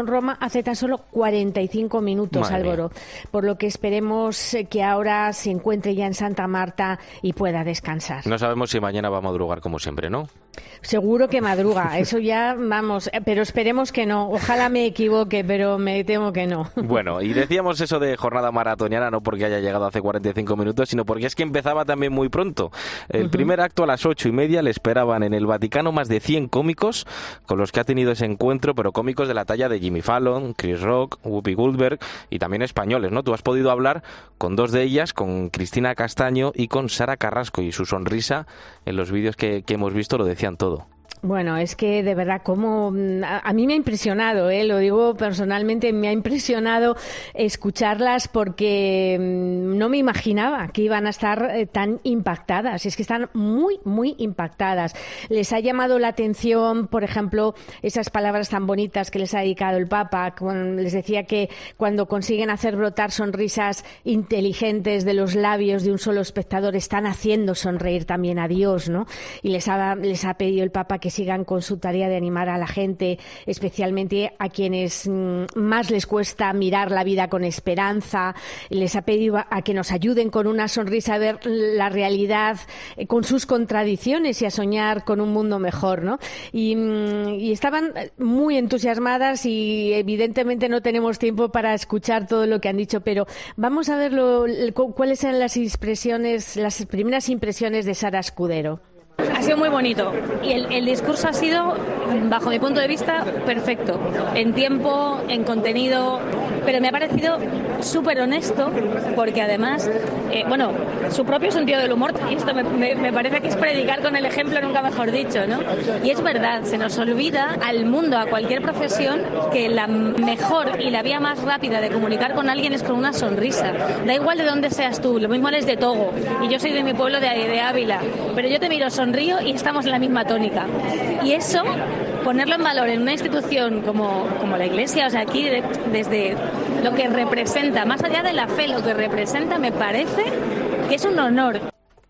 hace tan solo cuarenta y cinco minutos, Madre Álvaro, mía. por lo que esperemos que ahora se encuentre ya en Santa Marta y pueda descansar. No sabemos si mañana va a madrugar como siempre, ¿no? Seguro que madruga, eso ya vamos, pero esperemos que no. Ojalá me equivoque, pero me temo que no. Bueno, y decíamos eso de jornada maratoniana no porque haya llegado hace cuarenta y cinco minutos, sino porque es que empezaba también muy pronto. El uh-huh. primer acto a las ocho y media le esperaban en el Vaticano más de cien cómicos con los que ha tenido ese encuentro, pero cómicos de la talla de Jimmy Fallon, Chris Rock, Whoopi Goldberg y también españoles, ¿no? Tú has podido hablar con dos de ellas, con Cristina Castaño y con Sara Carrasco, y su sonrisa en los vídeos que, que hemos visto lo decían todo. Bueno, es que de verdad, como a, a mí me ha impresionado, ¿eh? Lo digo personalmente, me ha impresionado escucharlas porque mmm, no me imaginaba que iban a estar eh, tan impactadas. Es que están muy, muy impactadas. Les ha llamado la atención, por ejemplo, esas palabras tan bonitas que les ha dedicado el Papa. Cuando les decía que cuando consiguen hacer brotar sonrisas inteligentes de los labios de un solo espectador, están haciendo sonreír también a Dios, ¿no? Y les ha, les ha pedido el Papa que sigan con su tarea de animar a la gente, especialmente a quienes mmm, más les cuesta mirar la vida con esperanza. Les ha pedido a, a que nos ayuden con una sonrisa a ver la realidad eh, con sus contradicciones y a soñar con un mundo mejor, ¿no? Y, mmm, y estaban muy entusiasmadas y evidentemente no tenemos tiempo para escuchar todo lo que han dicho, pero vamos a ver lo, cuáles eran las impresiones, las primeras impresiones de Sara Escudero. Ha sido muy bonito y el, el discurso ha sido, bajo mi punto de vista, perfecto. En tiempo, en contenido, pero me ha parecido súper honesto porque además, eh, bueno, su propio sentido del humor, y esto me, me, me parece que es predicar con el ejemplo, nunca mejor dicho, ¿no? Y es verdad, se nos olvida al mundo, a cualquier profesión, que la mejor y la vía más rápida de comunicar con alguien es con una sonrisa. Da igual de dónde seas tú, lo mismo eres de Togo y yo soy de mi pueblo de, de Ávila, pero yo te miro, sonrío y estamos en la misma tónica. Y eso, ponerlo en valor en una institución como, como la Iglesia, o sea, aquí de, desde lo que representa, más allá de la fe, lo que representa, me parece que es un honor.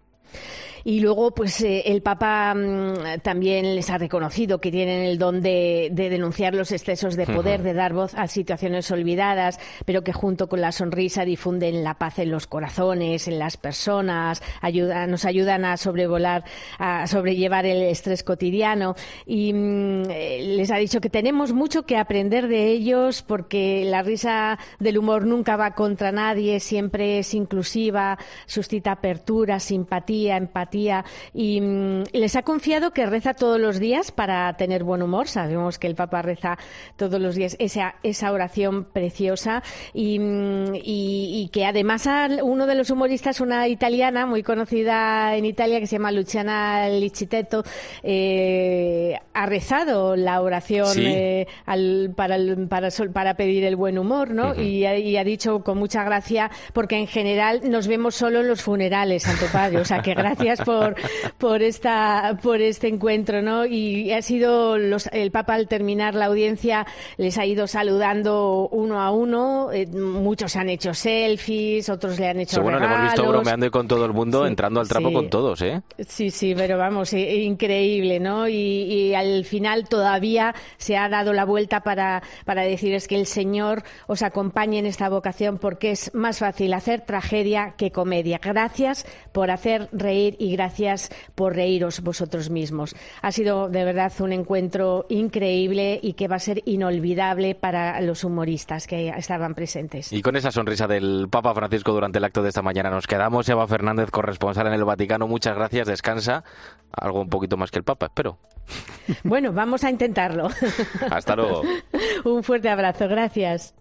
Y luego, pues eh, el Papa mmm, también les ha reconocido que tienen el don de, de denunciar los excesos de poder, uh-huh. de dar voz a situaciones olvidadas, pero que junto con la sonrisa difunden la paz en los corazones, en las personas, ayuda, nos ayudan a sobrevolar, a sobrellevar el estrés cotidiano. Y mmm, les ha dicho que tenemos mucho que aprender de ellos porque la risa del humor nunca va contra nadie, siempre es inclusiva, suscita apertura, simpatía, empatía. Y mmm, les ha confiado que reza todos los días para tener buen humor. Sabemos que el Papa reza todos los días esa, esa oración preciosa y, mmm, y, y que además uno de los humoristas, una italiana muy conocida en Italia que se llama Luciana Liccitetto, eh, ha rezado la oración sí. eh, al, para, el, para, para pedir el buen humor, ¿no? Uh-huh. Y, y ha dicho con mucha gracia porque en general nos vemos solo en los funerales, Santo Padre. O sea que gracias por por esta por este encuentro, ¿no? Y ha sido los, el Papa al terminar la audiencia les ha ido saludando uno a uno, eh, muchos han hecho selfies, otros le han hecho Seguro regalos. Le hemos visto bromeando con todo el mundo, sí, entrando al trapo sí. con todos, ¿eh? Sí, sí, pero vamos, eh, increíble, ¿no? Y, y al final todavía se ha dado la vuelta para para deciros que el Señor os acompañe en esta vocación porque es más fácil hacer tragedia que comedia. Gracias por hacer reír y gracias por reíros vosotros mismos. Ha sido de verdad un encuentro increíble y que va a ser inolvidable para los humoristas que estaban presentes. Y con esa sonrisa del Papa Francisco durante el acto de esta mañana nos quedamos. Eva Fernández, corresponsal en el Vaticano, muchas gracias, descansa. Algo un poquito más que el Papa, espero. Bueno, vamos a intentarlo. Hasta luego. Un fuerte abrazo, gracias.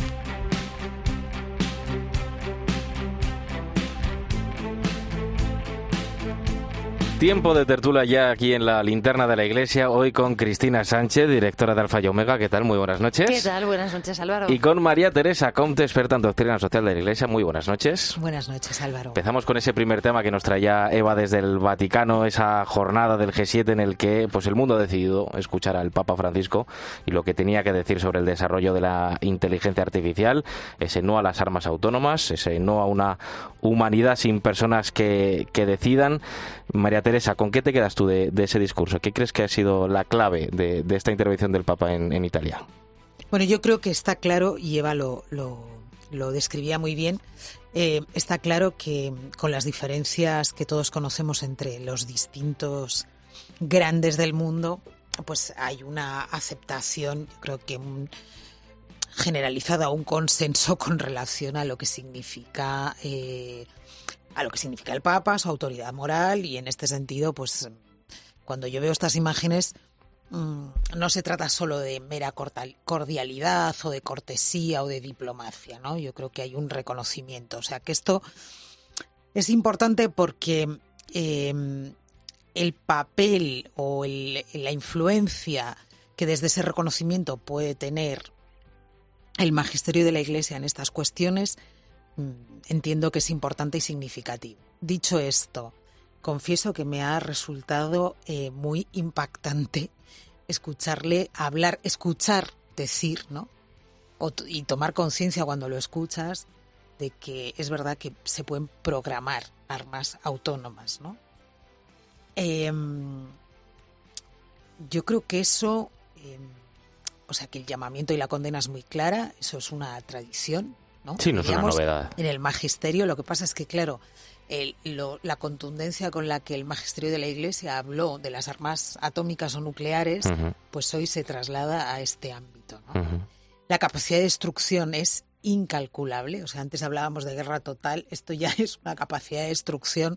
Tiempo de tertulia ya aquí en la linterna de la Iglesia, hoy con Cristina Sánchez, directora de Alfa y Omega. ¿Qué tal? Muy buenas noches. ¿Qué tal? Buenas noches, Álvaro. Y con María Teresa Comte, experta en doctrina social de la Iglesia. Muy buenas noches. Buenas noches, Álvaro. Empezamos con ese primer tema que nos traía Eva desde el Vaticano, esa jornada del G siete en el que pues el mundo ha decidido escuchar al Papa Francisco y lo que tenía que decir sobre el desarrollo de la inteligencia artificial, ese no a las armas autónomas, ese no a una humanidad sin personas que, que decidan. María Teresa, ¿con qué te quedas tú de, de ese discurso? ¿Qué crees que ha sido la clave de, de esta intervención del Papa en, en Italia? Bueno, yo creo que está claro, y Eva lo, lo, lo describía muy bien, eh, está claro que con las diferencias que todos conocemos entre los distintos grandes del mundo, pues hay una aceptación, yo creo que un, generalizada, un consenso con relación a lo que significa eh, a lo que significa el Papa, su autoridad moral, y en este sentido, pues cuando yo veo estas imágenes, mmm, no se trata solo de mera cordialidad o de cortesía o de diplomacia, ¿no? Yo creo que hay un reconocimiento, o sea que esto es importante porque eh, el papel o el, la influencia que desde ese reconocimiento puede tener el magisterio de la Iglesia en estas cuestiones, entiendo que es importante y significativo. Dicho esto, confieso que me ha resultado eh, muy impactante escucharle hablar, escuchar decir, ¿no? O, y tomar conciencia cuando lo escuchas de que es verdad que se pueden programar armas autónomas, ¿no? Eh, yo creo que eso, eh, o sea, que el llamamiento y la condena es muy clara, eso es una tradición, ¿no? Sí, no es una novedad. En el magisterio lo que pasa es que, claro, el, lo, la contundencia con la que el magisterio de la Iglesia habló de las armas atómicas o nucleares, uh-huh. pues hoy se traslada a este ámbito, ¿no? Uh-huh. La capacidad de destrucción es incalculable, o sea, antes hablábamos de guerra total, esto ya es una capacidad de destrucción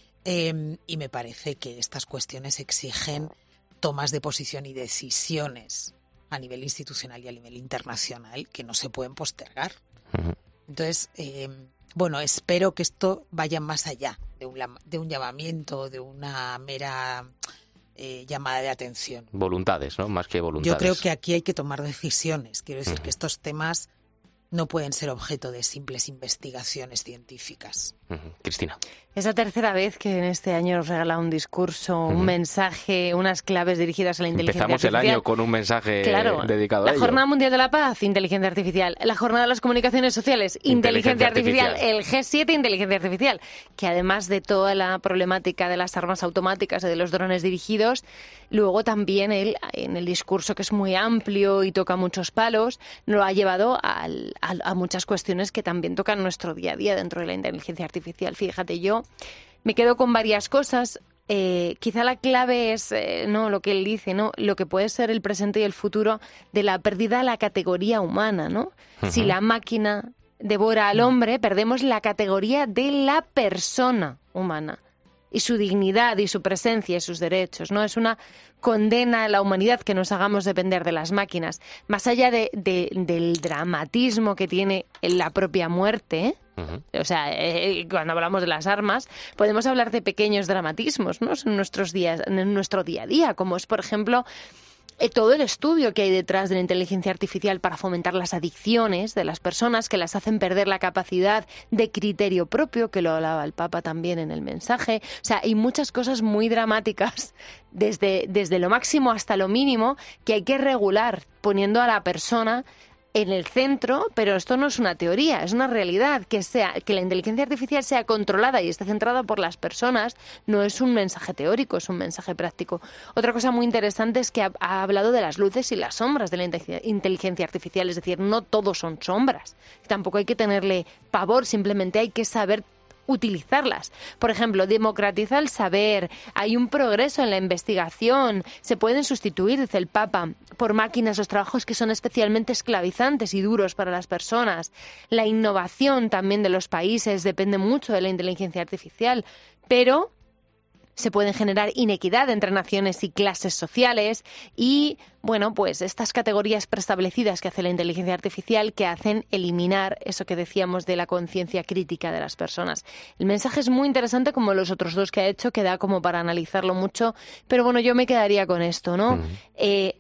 eh, y me parece que estas cuestiones exigen tomas de posición y decisiones a nivel institucional y a nivel internacional que no se pueden postergar. Uh-huh. Entonces, eh, bueno, espero que esto vaya más allá de un, de un llamamiento, de una mera eh, llamada de atención. Voluntades, ¿no? Más que voluntades. Yo creo que aquí hay que tomar decisiones. Quiero decir uh-huh. que estos temas no pueden ser objeto de simples investigaciones científicas. Uh-huh. Cristina. Es la tercera vez que en este año nos regala un discurso, uh-huh. un mensaje, unas claves dirigidas a la inteligencia Empezamos artificial. Elempezamos el año con un mensaje claro, dedicado a ello. La Jornada Mundial de la Paz, inteligencia artificial. La Jornada de las Comunicaciones Sociales, inteligencia, inteligencia artificial. artificial. El G siete, inteligencia artificial. Que además de toda la problemática de las armas automáticas y de los drones dirigidos, luego también él, en el discurso que es muy amplio y toca muchos palos, lo ha llevado al, a, a muchas cuestiones que también tocan nuestro día a día dentro de la inteligencia artificial. Fíjate, yo me quedo con varias cosas. Eh, quizá la clave es eh, no lo que él dice, no lo que puede ser el presente y el futuro de la pérdida de la categoría humana, ¿no? Uh-huh. Si la máquina devora al hombre, perdemos la categoría de la persona humana y su dignidad y su presencia y sus derechos, ¿no? Es una condena a la humanidad que nos hagamos depender de las máquinas. Más allá de, de, del dramatismo que tiene la propia muerte, ¿eh? Uh-huh. O sea, eh, cuando hablamos de las armas, podemos hablar de pequeños dramatismos, ¿no? En nuestros días, en nuestro día a día, como es, por ejemplo, eh, todo el estudio que hay detrás de la inteligencia artificial para fomentar las adicciones de las personas, que las hacen perder la capacidad de criterio propio, que lo hablaba el Papa también en el mensaje. O sea, hay muchas cosas muy dramáticas, desde, desde lo máximo hasta lo mínimo, que hay que regular, poniendo a la persona en el centro, pero esto no es una teoría, es una realidad. Que sea que la inteligencia artificial sea controlada y esté centrada por las personas no es un mensaje teórico, es un mensaje práctico. Otra cosa muy interesante es que ha, ha hablado de las luces y las sombras de la inteligencia artificial, es decir, no todos son sombras. Tampoco hay que tenerle pavor, simplemente hay que saber utilizarlas. Por ejemplo, democratiza el saber, hay un progreso en la investigación, se pueden sustituir, dice el Papa, por máquinas los trabajos que son especialmente esclavizantes y duros para las personas. La innovación también de los países depende mucho de la inteligencia artificial, pero se pueden generar inequidad entre naciones y clases sociales y, bueno, pues estas categorías preestablecidas que hace la inteligencia artificial que hacen eliminar eso que decíamos de la conciencia crítica de las personas. El mensaje es muy interesante, como los otros dos que ha hecho, que da como para analizarlo mucho, pero bueno, yo me quedaría con esto, ¿no? Uh-huh. Eh,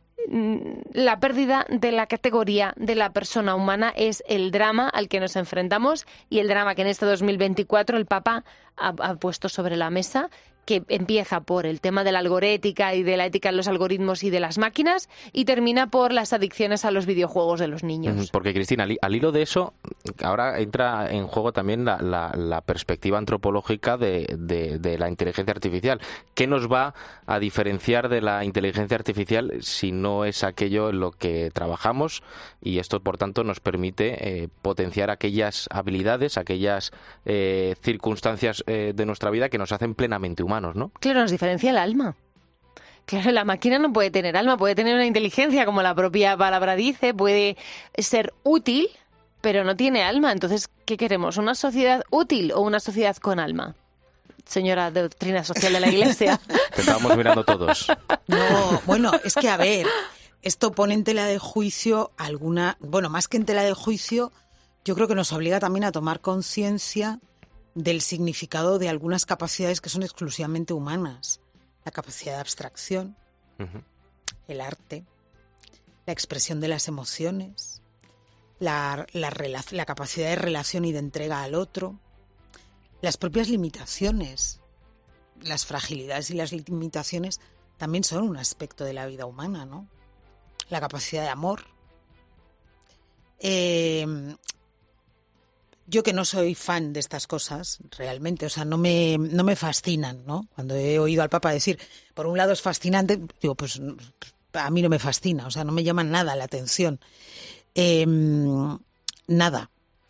la pérdida de la categoría de la persona humana es el drama al que nos enfrentamos y el drama que en este dos mil veinticuatro el Papa ha, ha puesto sobre la mesa, que empieza por el tema de la algorética y de la ética de los algoritmos y de las máquinas y termina por las adicciones a los videojuegos de los niños. Porque, Cristina, al hilo de eso, ahora entra en juego también la, la, la perspectiva antropológica de, de, de la inteligencia artificial. ¿Qué nos va a diferenciar de la inteligencia artificial si no es aquello en lo que trabajamos? Y esto, por tanto, nos permite eh, potenciar aquellas habilidades, aquellas eh, circunstancias eh, de nuestra vida que nos hacen plenamente humanos. Humanos, ¿no? Claro, nos diferencia el alma. Claro, la máquina no puede tener alma, puede tener una inteligencia, como la propia palabra dice, puede ser útil, pero no tiene alma. Entonces, ¿qué queremos? ¿Una sociedad útil o una sociedad con alma? Señora doctrina social de la Iglesia. Te estábamos mirando todos. No, bueno, es que a ver, esto pone en tela de juicio alguna... Bueno, más que en tela de juicio, yo creo que nos obliga también a tomar conciencia del significado de algunas capacidades que son exclusivamente humanas. La capacidad de abstracción, uh-huh. el arte, la expresión de las emociones, la, la, rela- la capacidad de relación y de entrega al otro, las propias limitaciones, las fragilidades y las limitaciones también son un aspecto de la vida humana, ¿no? La capacidad de amor. Eh... Yo que no soy fan de estas cosas, realmente, o sea, no me, no me fascinan, ¿no? Cuando he oído al Papa decir, por un lado es fascinante, digo, pues a mí no me fascina, o sea, no me llaman nada la atención. Eh, nada.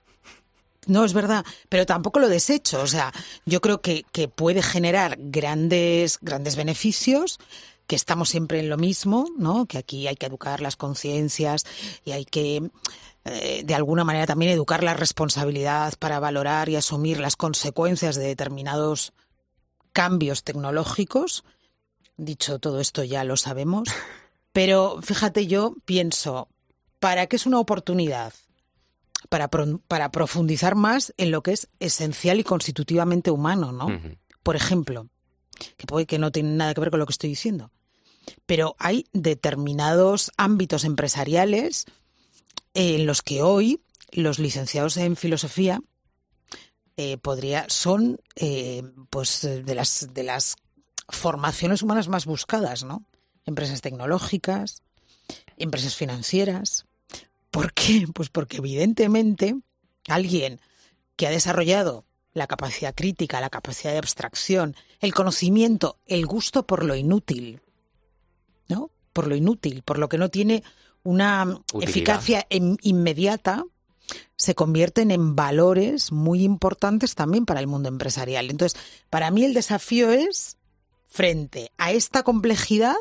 No, es verdad, pero tampoco lo desecho, o sea, yo creo que, que puede generar grandes, grandes beneficios, que estamos siempre en lo mismo, ¿no? Que aquí hay que educar las conciencias y hay que... Eh, de alguna manera también educar la responsabilidad para valorar y asumir las consecuencias de determinados cambios tecnológicos. Dicho todo esto ya lo sabemos, pero fíjate, yo pienso, ¿para qué es una oportunidad? Para, pro, para profundizar más en lo que es esencial y constitutivamente humano, ¿no? Uh-huh. Por ejemplo, que puede que no tiene nada que ver con lo que estoy diciendo, pero hay determinados ámbitos empresariales en los que hoy los licenciados en filosofía eh, podría, son eh, pues de las, de las formaciones humanas más buscadas, ¿no? Empresas tecnológicas, empresas financieras. ¿Por qué? Pues porque evidentemente alguien que ha desarrollado la capacidad crítica, la capacidad de abstracción, el conocimiento, el gusto por lo inútil, ¿no? Por lo inútil, por lo que no tiene una utilidad, eficacia en, inmediata, se convierten en valores muy importantes también para el mundo empresarial. Entonces, para mí el desafío es, frente a esta complejidad,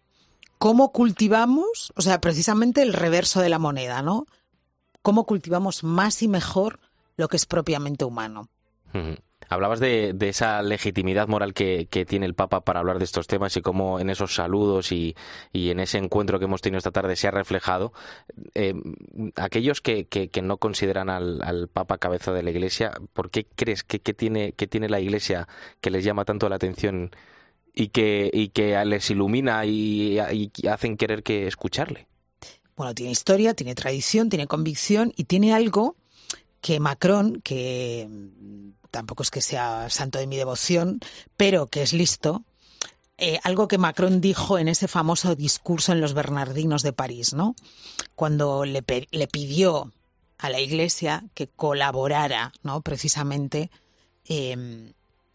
cómo cultivamos, o sea, precisamente el reverso de la moneda, ¿no? Cómo cultivamos más y mejor lo que es propiamente humano. Uh-huh. Hablabas de, de esa legitimidad moral que, que tiene el Papa para hablar de estos temas y cómo en esos saludos y, y en ese encuentro que hemos tenido esta tarde se ha reflejado. Eh, aquellos que, que, que no consideran al, al Papa cabeza de la Iglesia, ¿por qué crees que, que, tiene, que tiene la Iglesia que les llama tanto la atención y que, y que les ilumina y, y hacen querer que escucharle? Bueno, tiene historia, tiene tradición, tiene convicción y tiene algo que Macron, que tampoco es que sea santo de mi devoción, pero que es listo, eh, algo que Macron dijo en ese famoso discurso en los Bernardinos de París, ¿no? Cuando le, pe- le pidió a la Iglesia que colaborara, ¿no? Precisamente eh,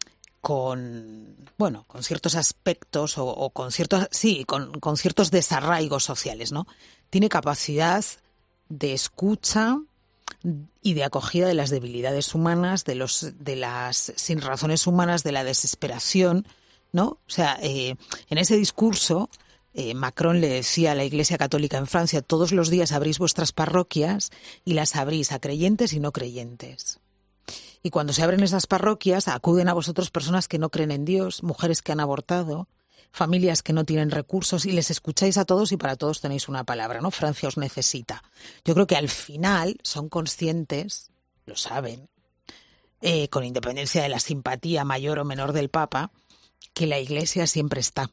con, bueno, con ciertos aspectos o, o con ciertos, sí, con, con ciertos desarraigos sociales, ¿no? Tiene capacidad de escucha y de acogida de las debilidades humanas, de los de las sinrazones humanas, de la desesperación, ¿no? O sea, eh, en ese discurso eh, Macron le decía a la Iglesia Católica en Francia: todos los días abrís vuestras parroquias y las abrís a creyentes y no creyentes. Y cuando se abren esas parroquias acuden a vosotros personas que no creen en Dios, mujeres que han abortado, familias que no tienen recursos, y les escucháis a todos y para todos tenéis una palabra, ¿no? Francia os necesita. Yo creo que al final son conscientes, lo saben, eh, con independencia de la simpatía mayor o menor del Papa, que la Iglesia siempre está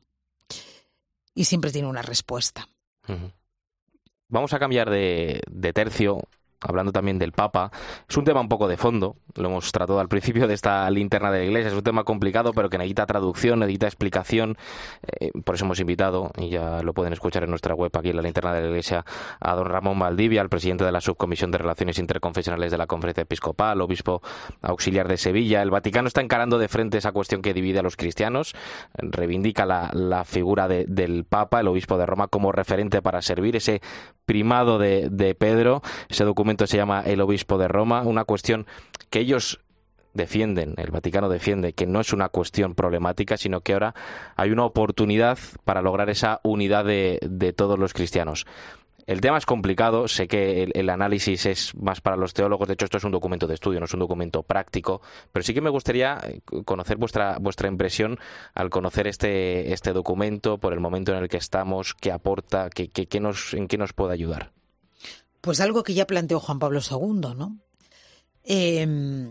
y siempre tiene una respuesta. Uh-huh. Vamos a cambiar de, de tercio. hablando también del Papa. Es un tema un poco de fondo, lo hemos tratado al principio de esta linterna de la Iglesia, es un tema complicado, pero que necesita traducción, necesita explicación. Eh, por eso hemos invitado, y ya lo pueden escuchar en nuestra web aquí en la linterna de la Iglesia, a don Ramón Valdivia, el presidente de la Subcomisión de Relaciones Interconfesionales de la Conferencia Episcopal, obispo auxiliar de Sevilla. El Vaticano está encarando de frente esa cuestión que divide a los cristianos, reivindica la, la figura de, del Papa, el obispo de Roma, como referente para servir, ese primado de, de Pedro. Ese documento se llama El Obispo de Roma, una cuestión que ellos defienden, el Vaticano defiende, que no es una cuestión problemática, sino que ahora hay una oportunidad para lograr esa unidad de, de todos los cristianos. El tema es complicado, sé que el, el análisis es más para los teólogos, de hecho esto es un documento de estudio, no es un documento práctico, pero sí que me gustaría conocer vuestra vuestra impresión al conocer este este documento, por el momento en el que estamos, qué aporta, qué, qué, qué nos, en qué nos puede ayudar. Pues algo que ya planteó Juan Pablo segundo, ¿no? Eh,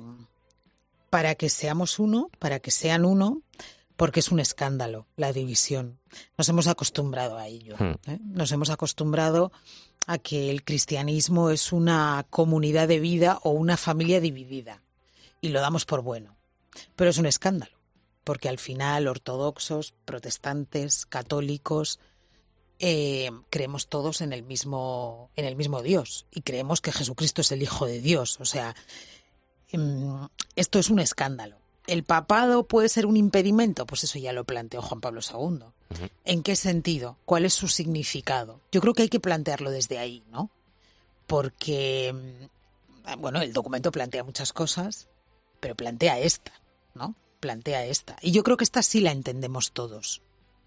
para que seamos uno, para que sean uno, porque es un escándalo la división. Nos hemos acostumbrado a ello. ¿eh? Nos hemos acostumbrado a que el cristianismo es una comunidad de vida o una familia dividida. Y lo damos por bueno. Pero es un escándalo, porque al final ortodoxos, protestantes, católicos, eh, creemos todos en el mismo, en el mismo Dios. Y creemos que Jesucristo es el Hijo de Dios. O sea, eh, esto es un escándalo. ¿El papado puede ser un impedimento? Pues eso ya lo planteó Juan Pablo segundo. Uh-huh. ¿En qué sentido? ¿Cuál es su significado? Yo creo que hay que plantearlo desde ahí, ¿no? Porque, bueno, el documento plantea muchas cosas, pero plantea esta, ¿no? Plantea esta. Y yo creo que esta sí la entendemos todos.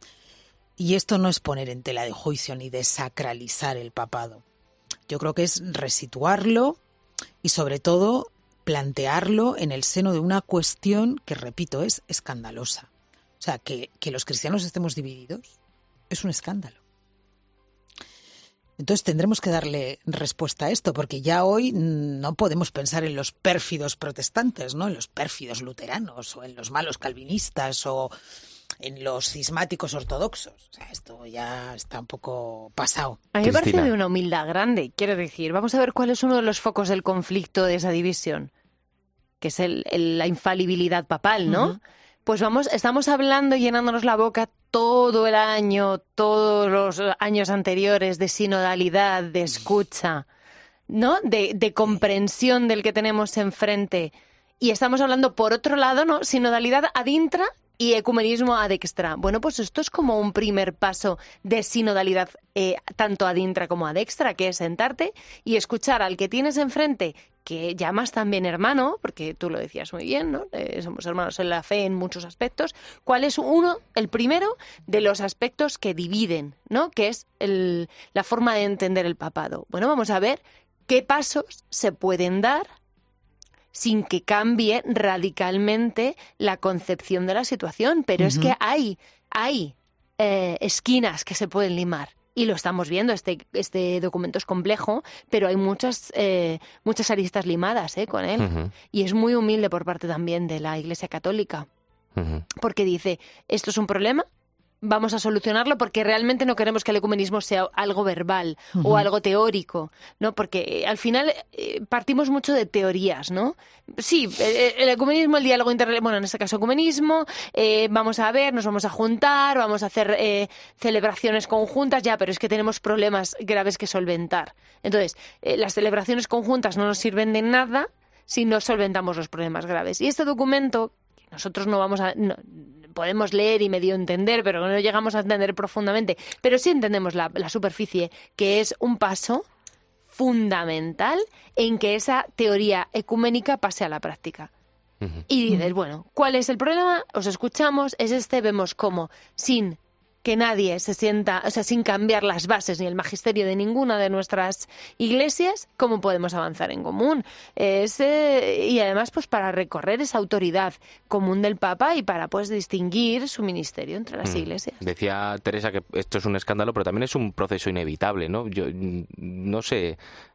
Y esto no es poner en tela de juicio ni desacralizar el papado. Yo creo que es resituarlo y, sobre todo, plantearlo en el seno de una cuestión que, repito, es escandalosa. O sea, que, que los cristianos estemos divididos es un escándalo. Entonces tendremos que darle respuesta a esto, porque ya hoy no podemos pensar en los pérfidos protestantes, ¿no? En los pérfidos luteranos, o en los malos calvinistas, o en los cismáticos ortodoxos. O sea, esto ya está un poco pasado. A mí me parece de una humildad grande. Quiero decir, vamos a ver cuál es uno de los focos del conflicto de esa división, que es el, el, la infalibilidad papal, ¿no? Uh-huh. Pues vamos, estamos hablando y llenándonos la boca todo el año, todos los años anteriores, de sinodalidad, de escucha, ¿no? De, de comprensión del que tenemos enfrente. Y estamos hablando, por otro lado, ¿no? Sinodalidad ad intra y ecumenismo ad extra. Bueno, pues esto es como un primer paso de sinodalidad, eh, tanto ad intra como ad extra, que es sentarte y escuchar al que tienes enfrente, que llamas también hermano, porque tú lo decías muy bien, ¿no? Eh, somos hermanos en la fe en muchos aspectos. ¿Cuál es uno, el primero, de los aspectos que dividen, ¿no? Que es el, la forma de entender el papado. Bueno, vamos a ver qué pasos se pueden dar sin que cambie radicalmente la concepción de la situación. Pero uh-huh. es que hay, hay eh, esquinas que se pueden limar. Y lo estamos viendo, este, este documento es complejo, pero hay muchas, eh, muchas aristas limadas eh, con él. Uh-huh. Y es muy humilde por parte también de la Iglesia Católica. Uh-huh. Porque dice, esto es un problema, vamos a solucionarlo porque realmente no queremos que el ecumenismo sea algo verbal uh-huh. o algo teórico, ¿no? Porque al final eh, partimos mucho de teorías, ¿no? Sí, el, el ecumenismo, el diálogo interreligioso, bueno, en este caso ecumenismo, eh, vamos a ver, nos vamos a juntar, vamos a hacer eh, celebraciones conjuntas, ya, pero es que tenemos problemas graves que solventar. Entonces, eh, las celebraciones conjuntas no nos sirven de nada si no solventamos los problemas graves. Y este documento, que nosotros no vamos a... No, podemos leer y medio entender, pero no llegamos a entender profundamente. Pero sí entendemos la, la superficie, que es un paso fundamental en que esa teoría ecuménica pase a la práctica. Uh-huh. Y dices, bueno, ¿cuál es el problema? Os escuchamos, es este, vemos cómo, sin que nadie se sienta, o sea, sin cambiar las bases ni el magisterio de ninguna de nuestras iglesias, ¿cómo podemos avanzar en común? Es, eh, y además, pues para recorrer esa autoridad común del Papa y para, pues, distinguir su ministerio entre las mm. iglesias. Decía Teresa que esto es un escándalo, pero también es un proceso inevitable, ¿no? Yo no sé...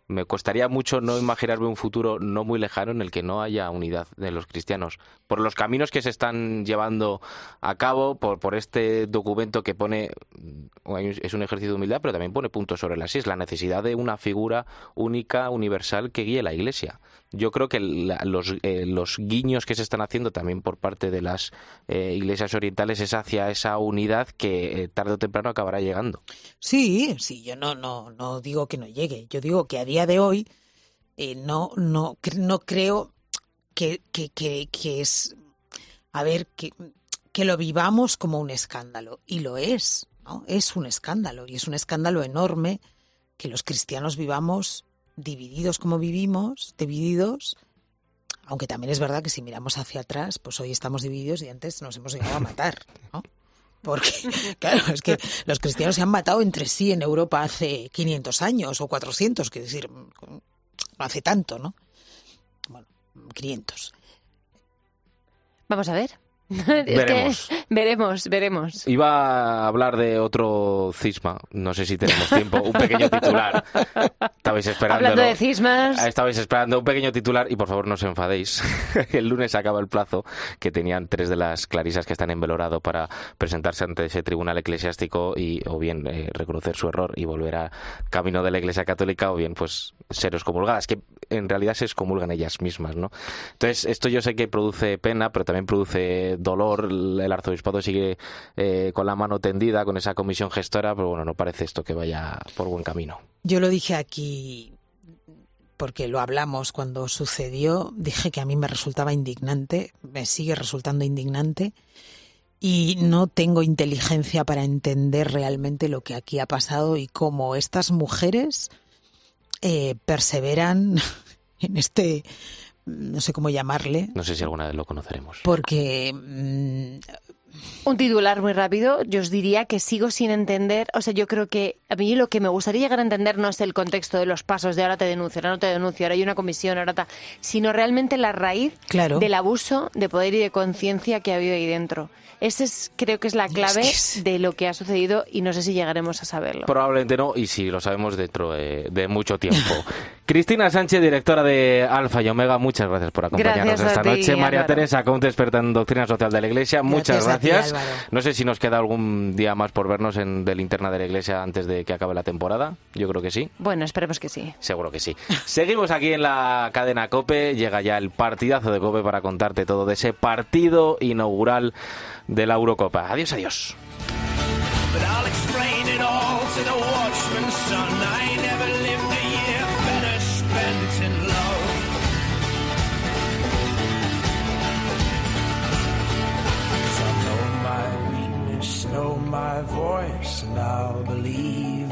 me costaría mucho no imaginarme un futuro no muy lejano en el que no haya unidad de los cristianos. Por los caminos que se están llevando a cabo, por, por este documento que pone, es un ejercicio de humildad, pero también pone puntos sobre las is, la necesidad de una figura única, universal, que guíe la Iglesia. Yo creo que la, los, eh, los guiños que se están haciendo también por parte de las eh, iglesias orientales es hacia esa unidad que eh, tarde o temprano acabará llegando. Sí, sí, yo no, no, no digo que no llegue. Yo digo que a día de hoy eh, no, no, no creo que, que, que, que es, a ver, que, que lo vivamos como un escándalo. Y lo es, ¿no? Es un escándalo, y es un escándalo enorme que los cristianos vivamos divididos como vivimos, divididos, aunque también es verdad que si miramos hacia atrás, pues hoy estamos divididos y antes nos hemos llegado a matar, ¿no? Porque, claro, es que los cristianos se han matado entre sí en Europa hace quinientos años o cuatrocientos, quiero decir, no hace tanto, ¿no? Bueno, quinientos. Vamos a ver. Veremos. Que, veremos, veremos. Iba a hablar de otro cisma, no sé si tenemos tiempo, un pequeño titular. Estabais esperando. Hablando de cismas. Estabais esperando un pequeño titular y por favor no os enfadéis. El lunes acaba el plazo que tenían tres de las clarisas que están en Belorado para presentarse ante ese tribunal eclesiástico y o bien eh, reconocer su error y volver a camino de la Iglesia Católica o bien pues ser excomulgadas, que en realidad se excomulgan ellas mismas, ¿no? Entonces esto yo sé que produce pena, pero también produce dolor. El arzobispado sigue eh, con la mano tendida con esa comisión gestora, pero bueno, no parece esto que vaya por buen camino. Yo lo dije aquí porque lo hablamos cuando sucedió, dije que a mí me resultaba indignante, me sigue resultando indignante y no tengo inteligencia para entender realmente lo que aquí ha pasado y cómo estas mujeres eh, perseveran en este, no sé cómo llamarle. No sé si alguna vez lo conoceremos. Porque mmm, un titular muy rápido, yo os diría que sigo sin entender, o sea, yo creo que a mí lo que me gustaría llegar a entender no es el contexto de los pasos de ahora te denuncio, ahora no te denuncio, ahora hay una comisión, ahora ta, sino realmente la raíz claro. del abuso de poder y de conciencia que ha habido ahí dentro. Esa es, creo que es la clave es que es... de lo que ha sucedido y no sé si llegaremos a saberlo. Probablemente no, y si lo sabemos dentro de, de mucho tiempo. Cristina Sánchez, directora de Alfa y Omega, muchas gracias por acompañarnos gracias esta ti, noche. María Álvaro. Teresa Conte, experta en doctrina social de la Iglesia, muchas gracias. gracias. Ti, no sé si nos queda algún día más por vernos en de Linterna de la Iglesia antes de que acabe la temporada. Yo creo que sí. Bueno, esperemos que sí. Seguro que sí. Seguimos aquí en la cadena COPE. Llega ya el partidazo de COPE para contarte todo de ese partido inaugural de la Eurocopa. Adiós, adiós.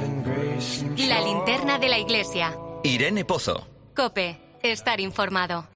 La linterna de la Iglesia. Irene Pozo. COPE. Estar informado.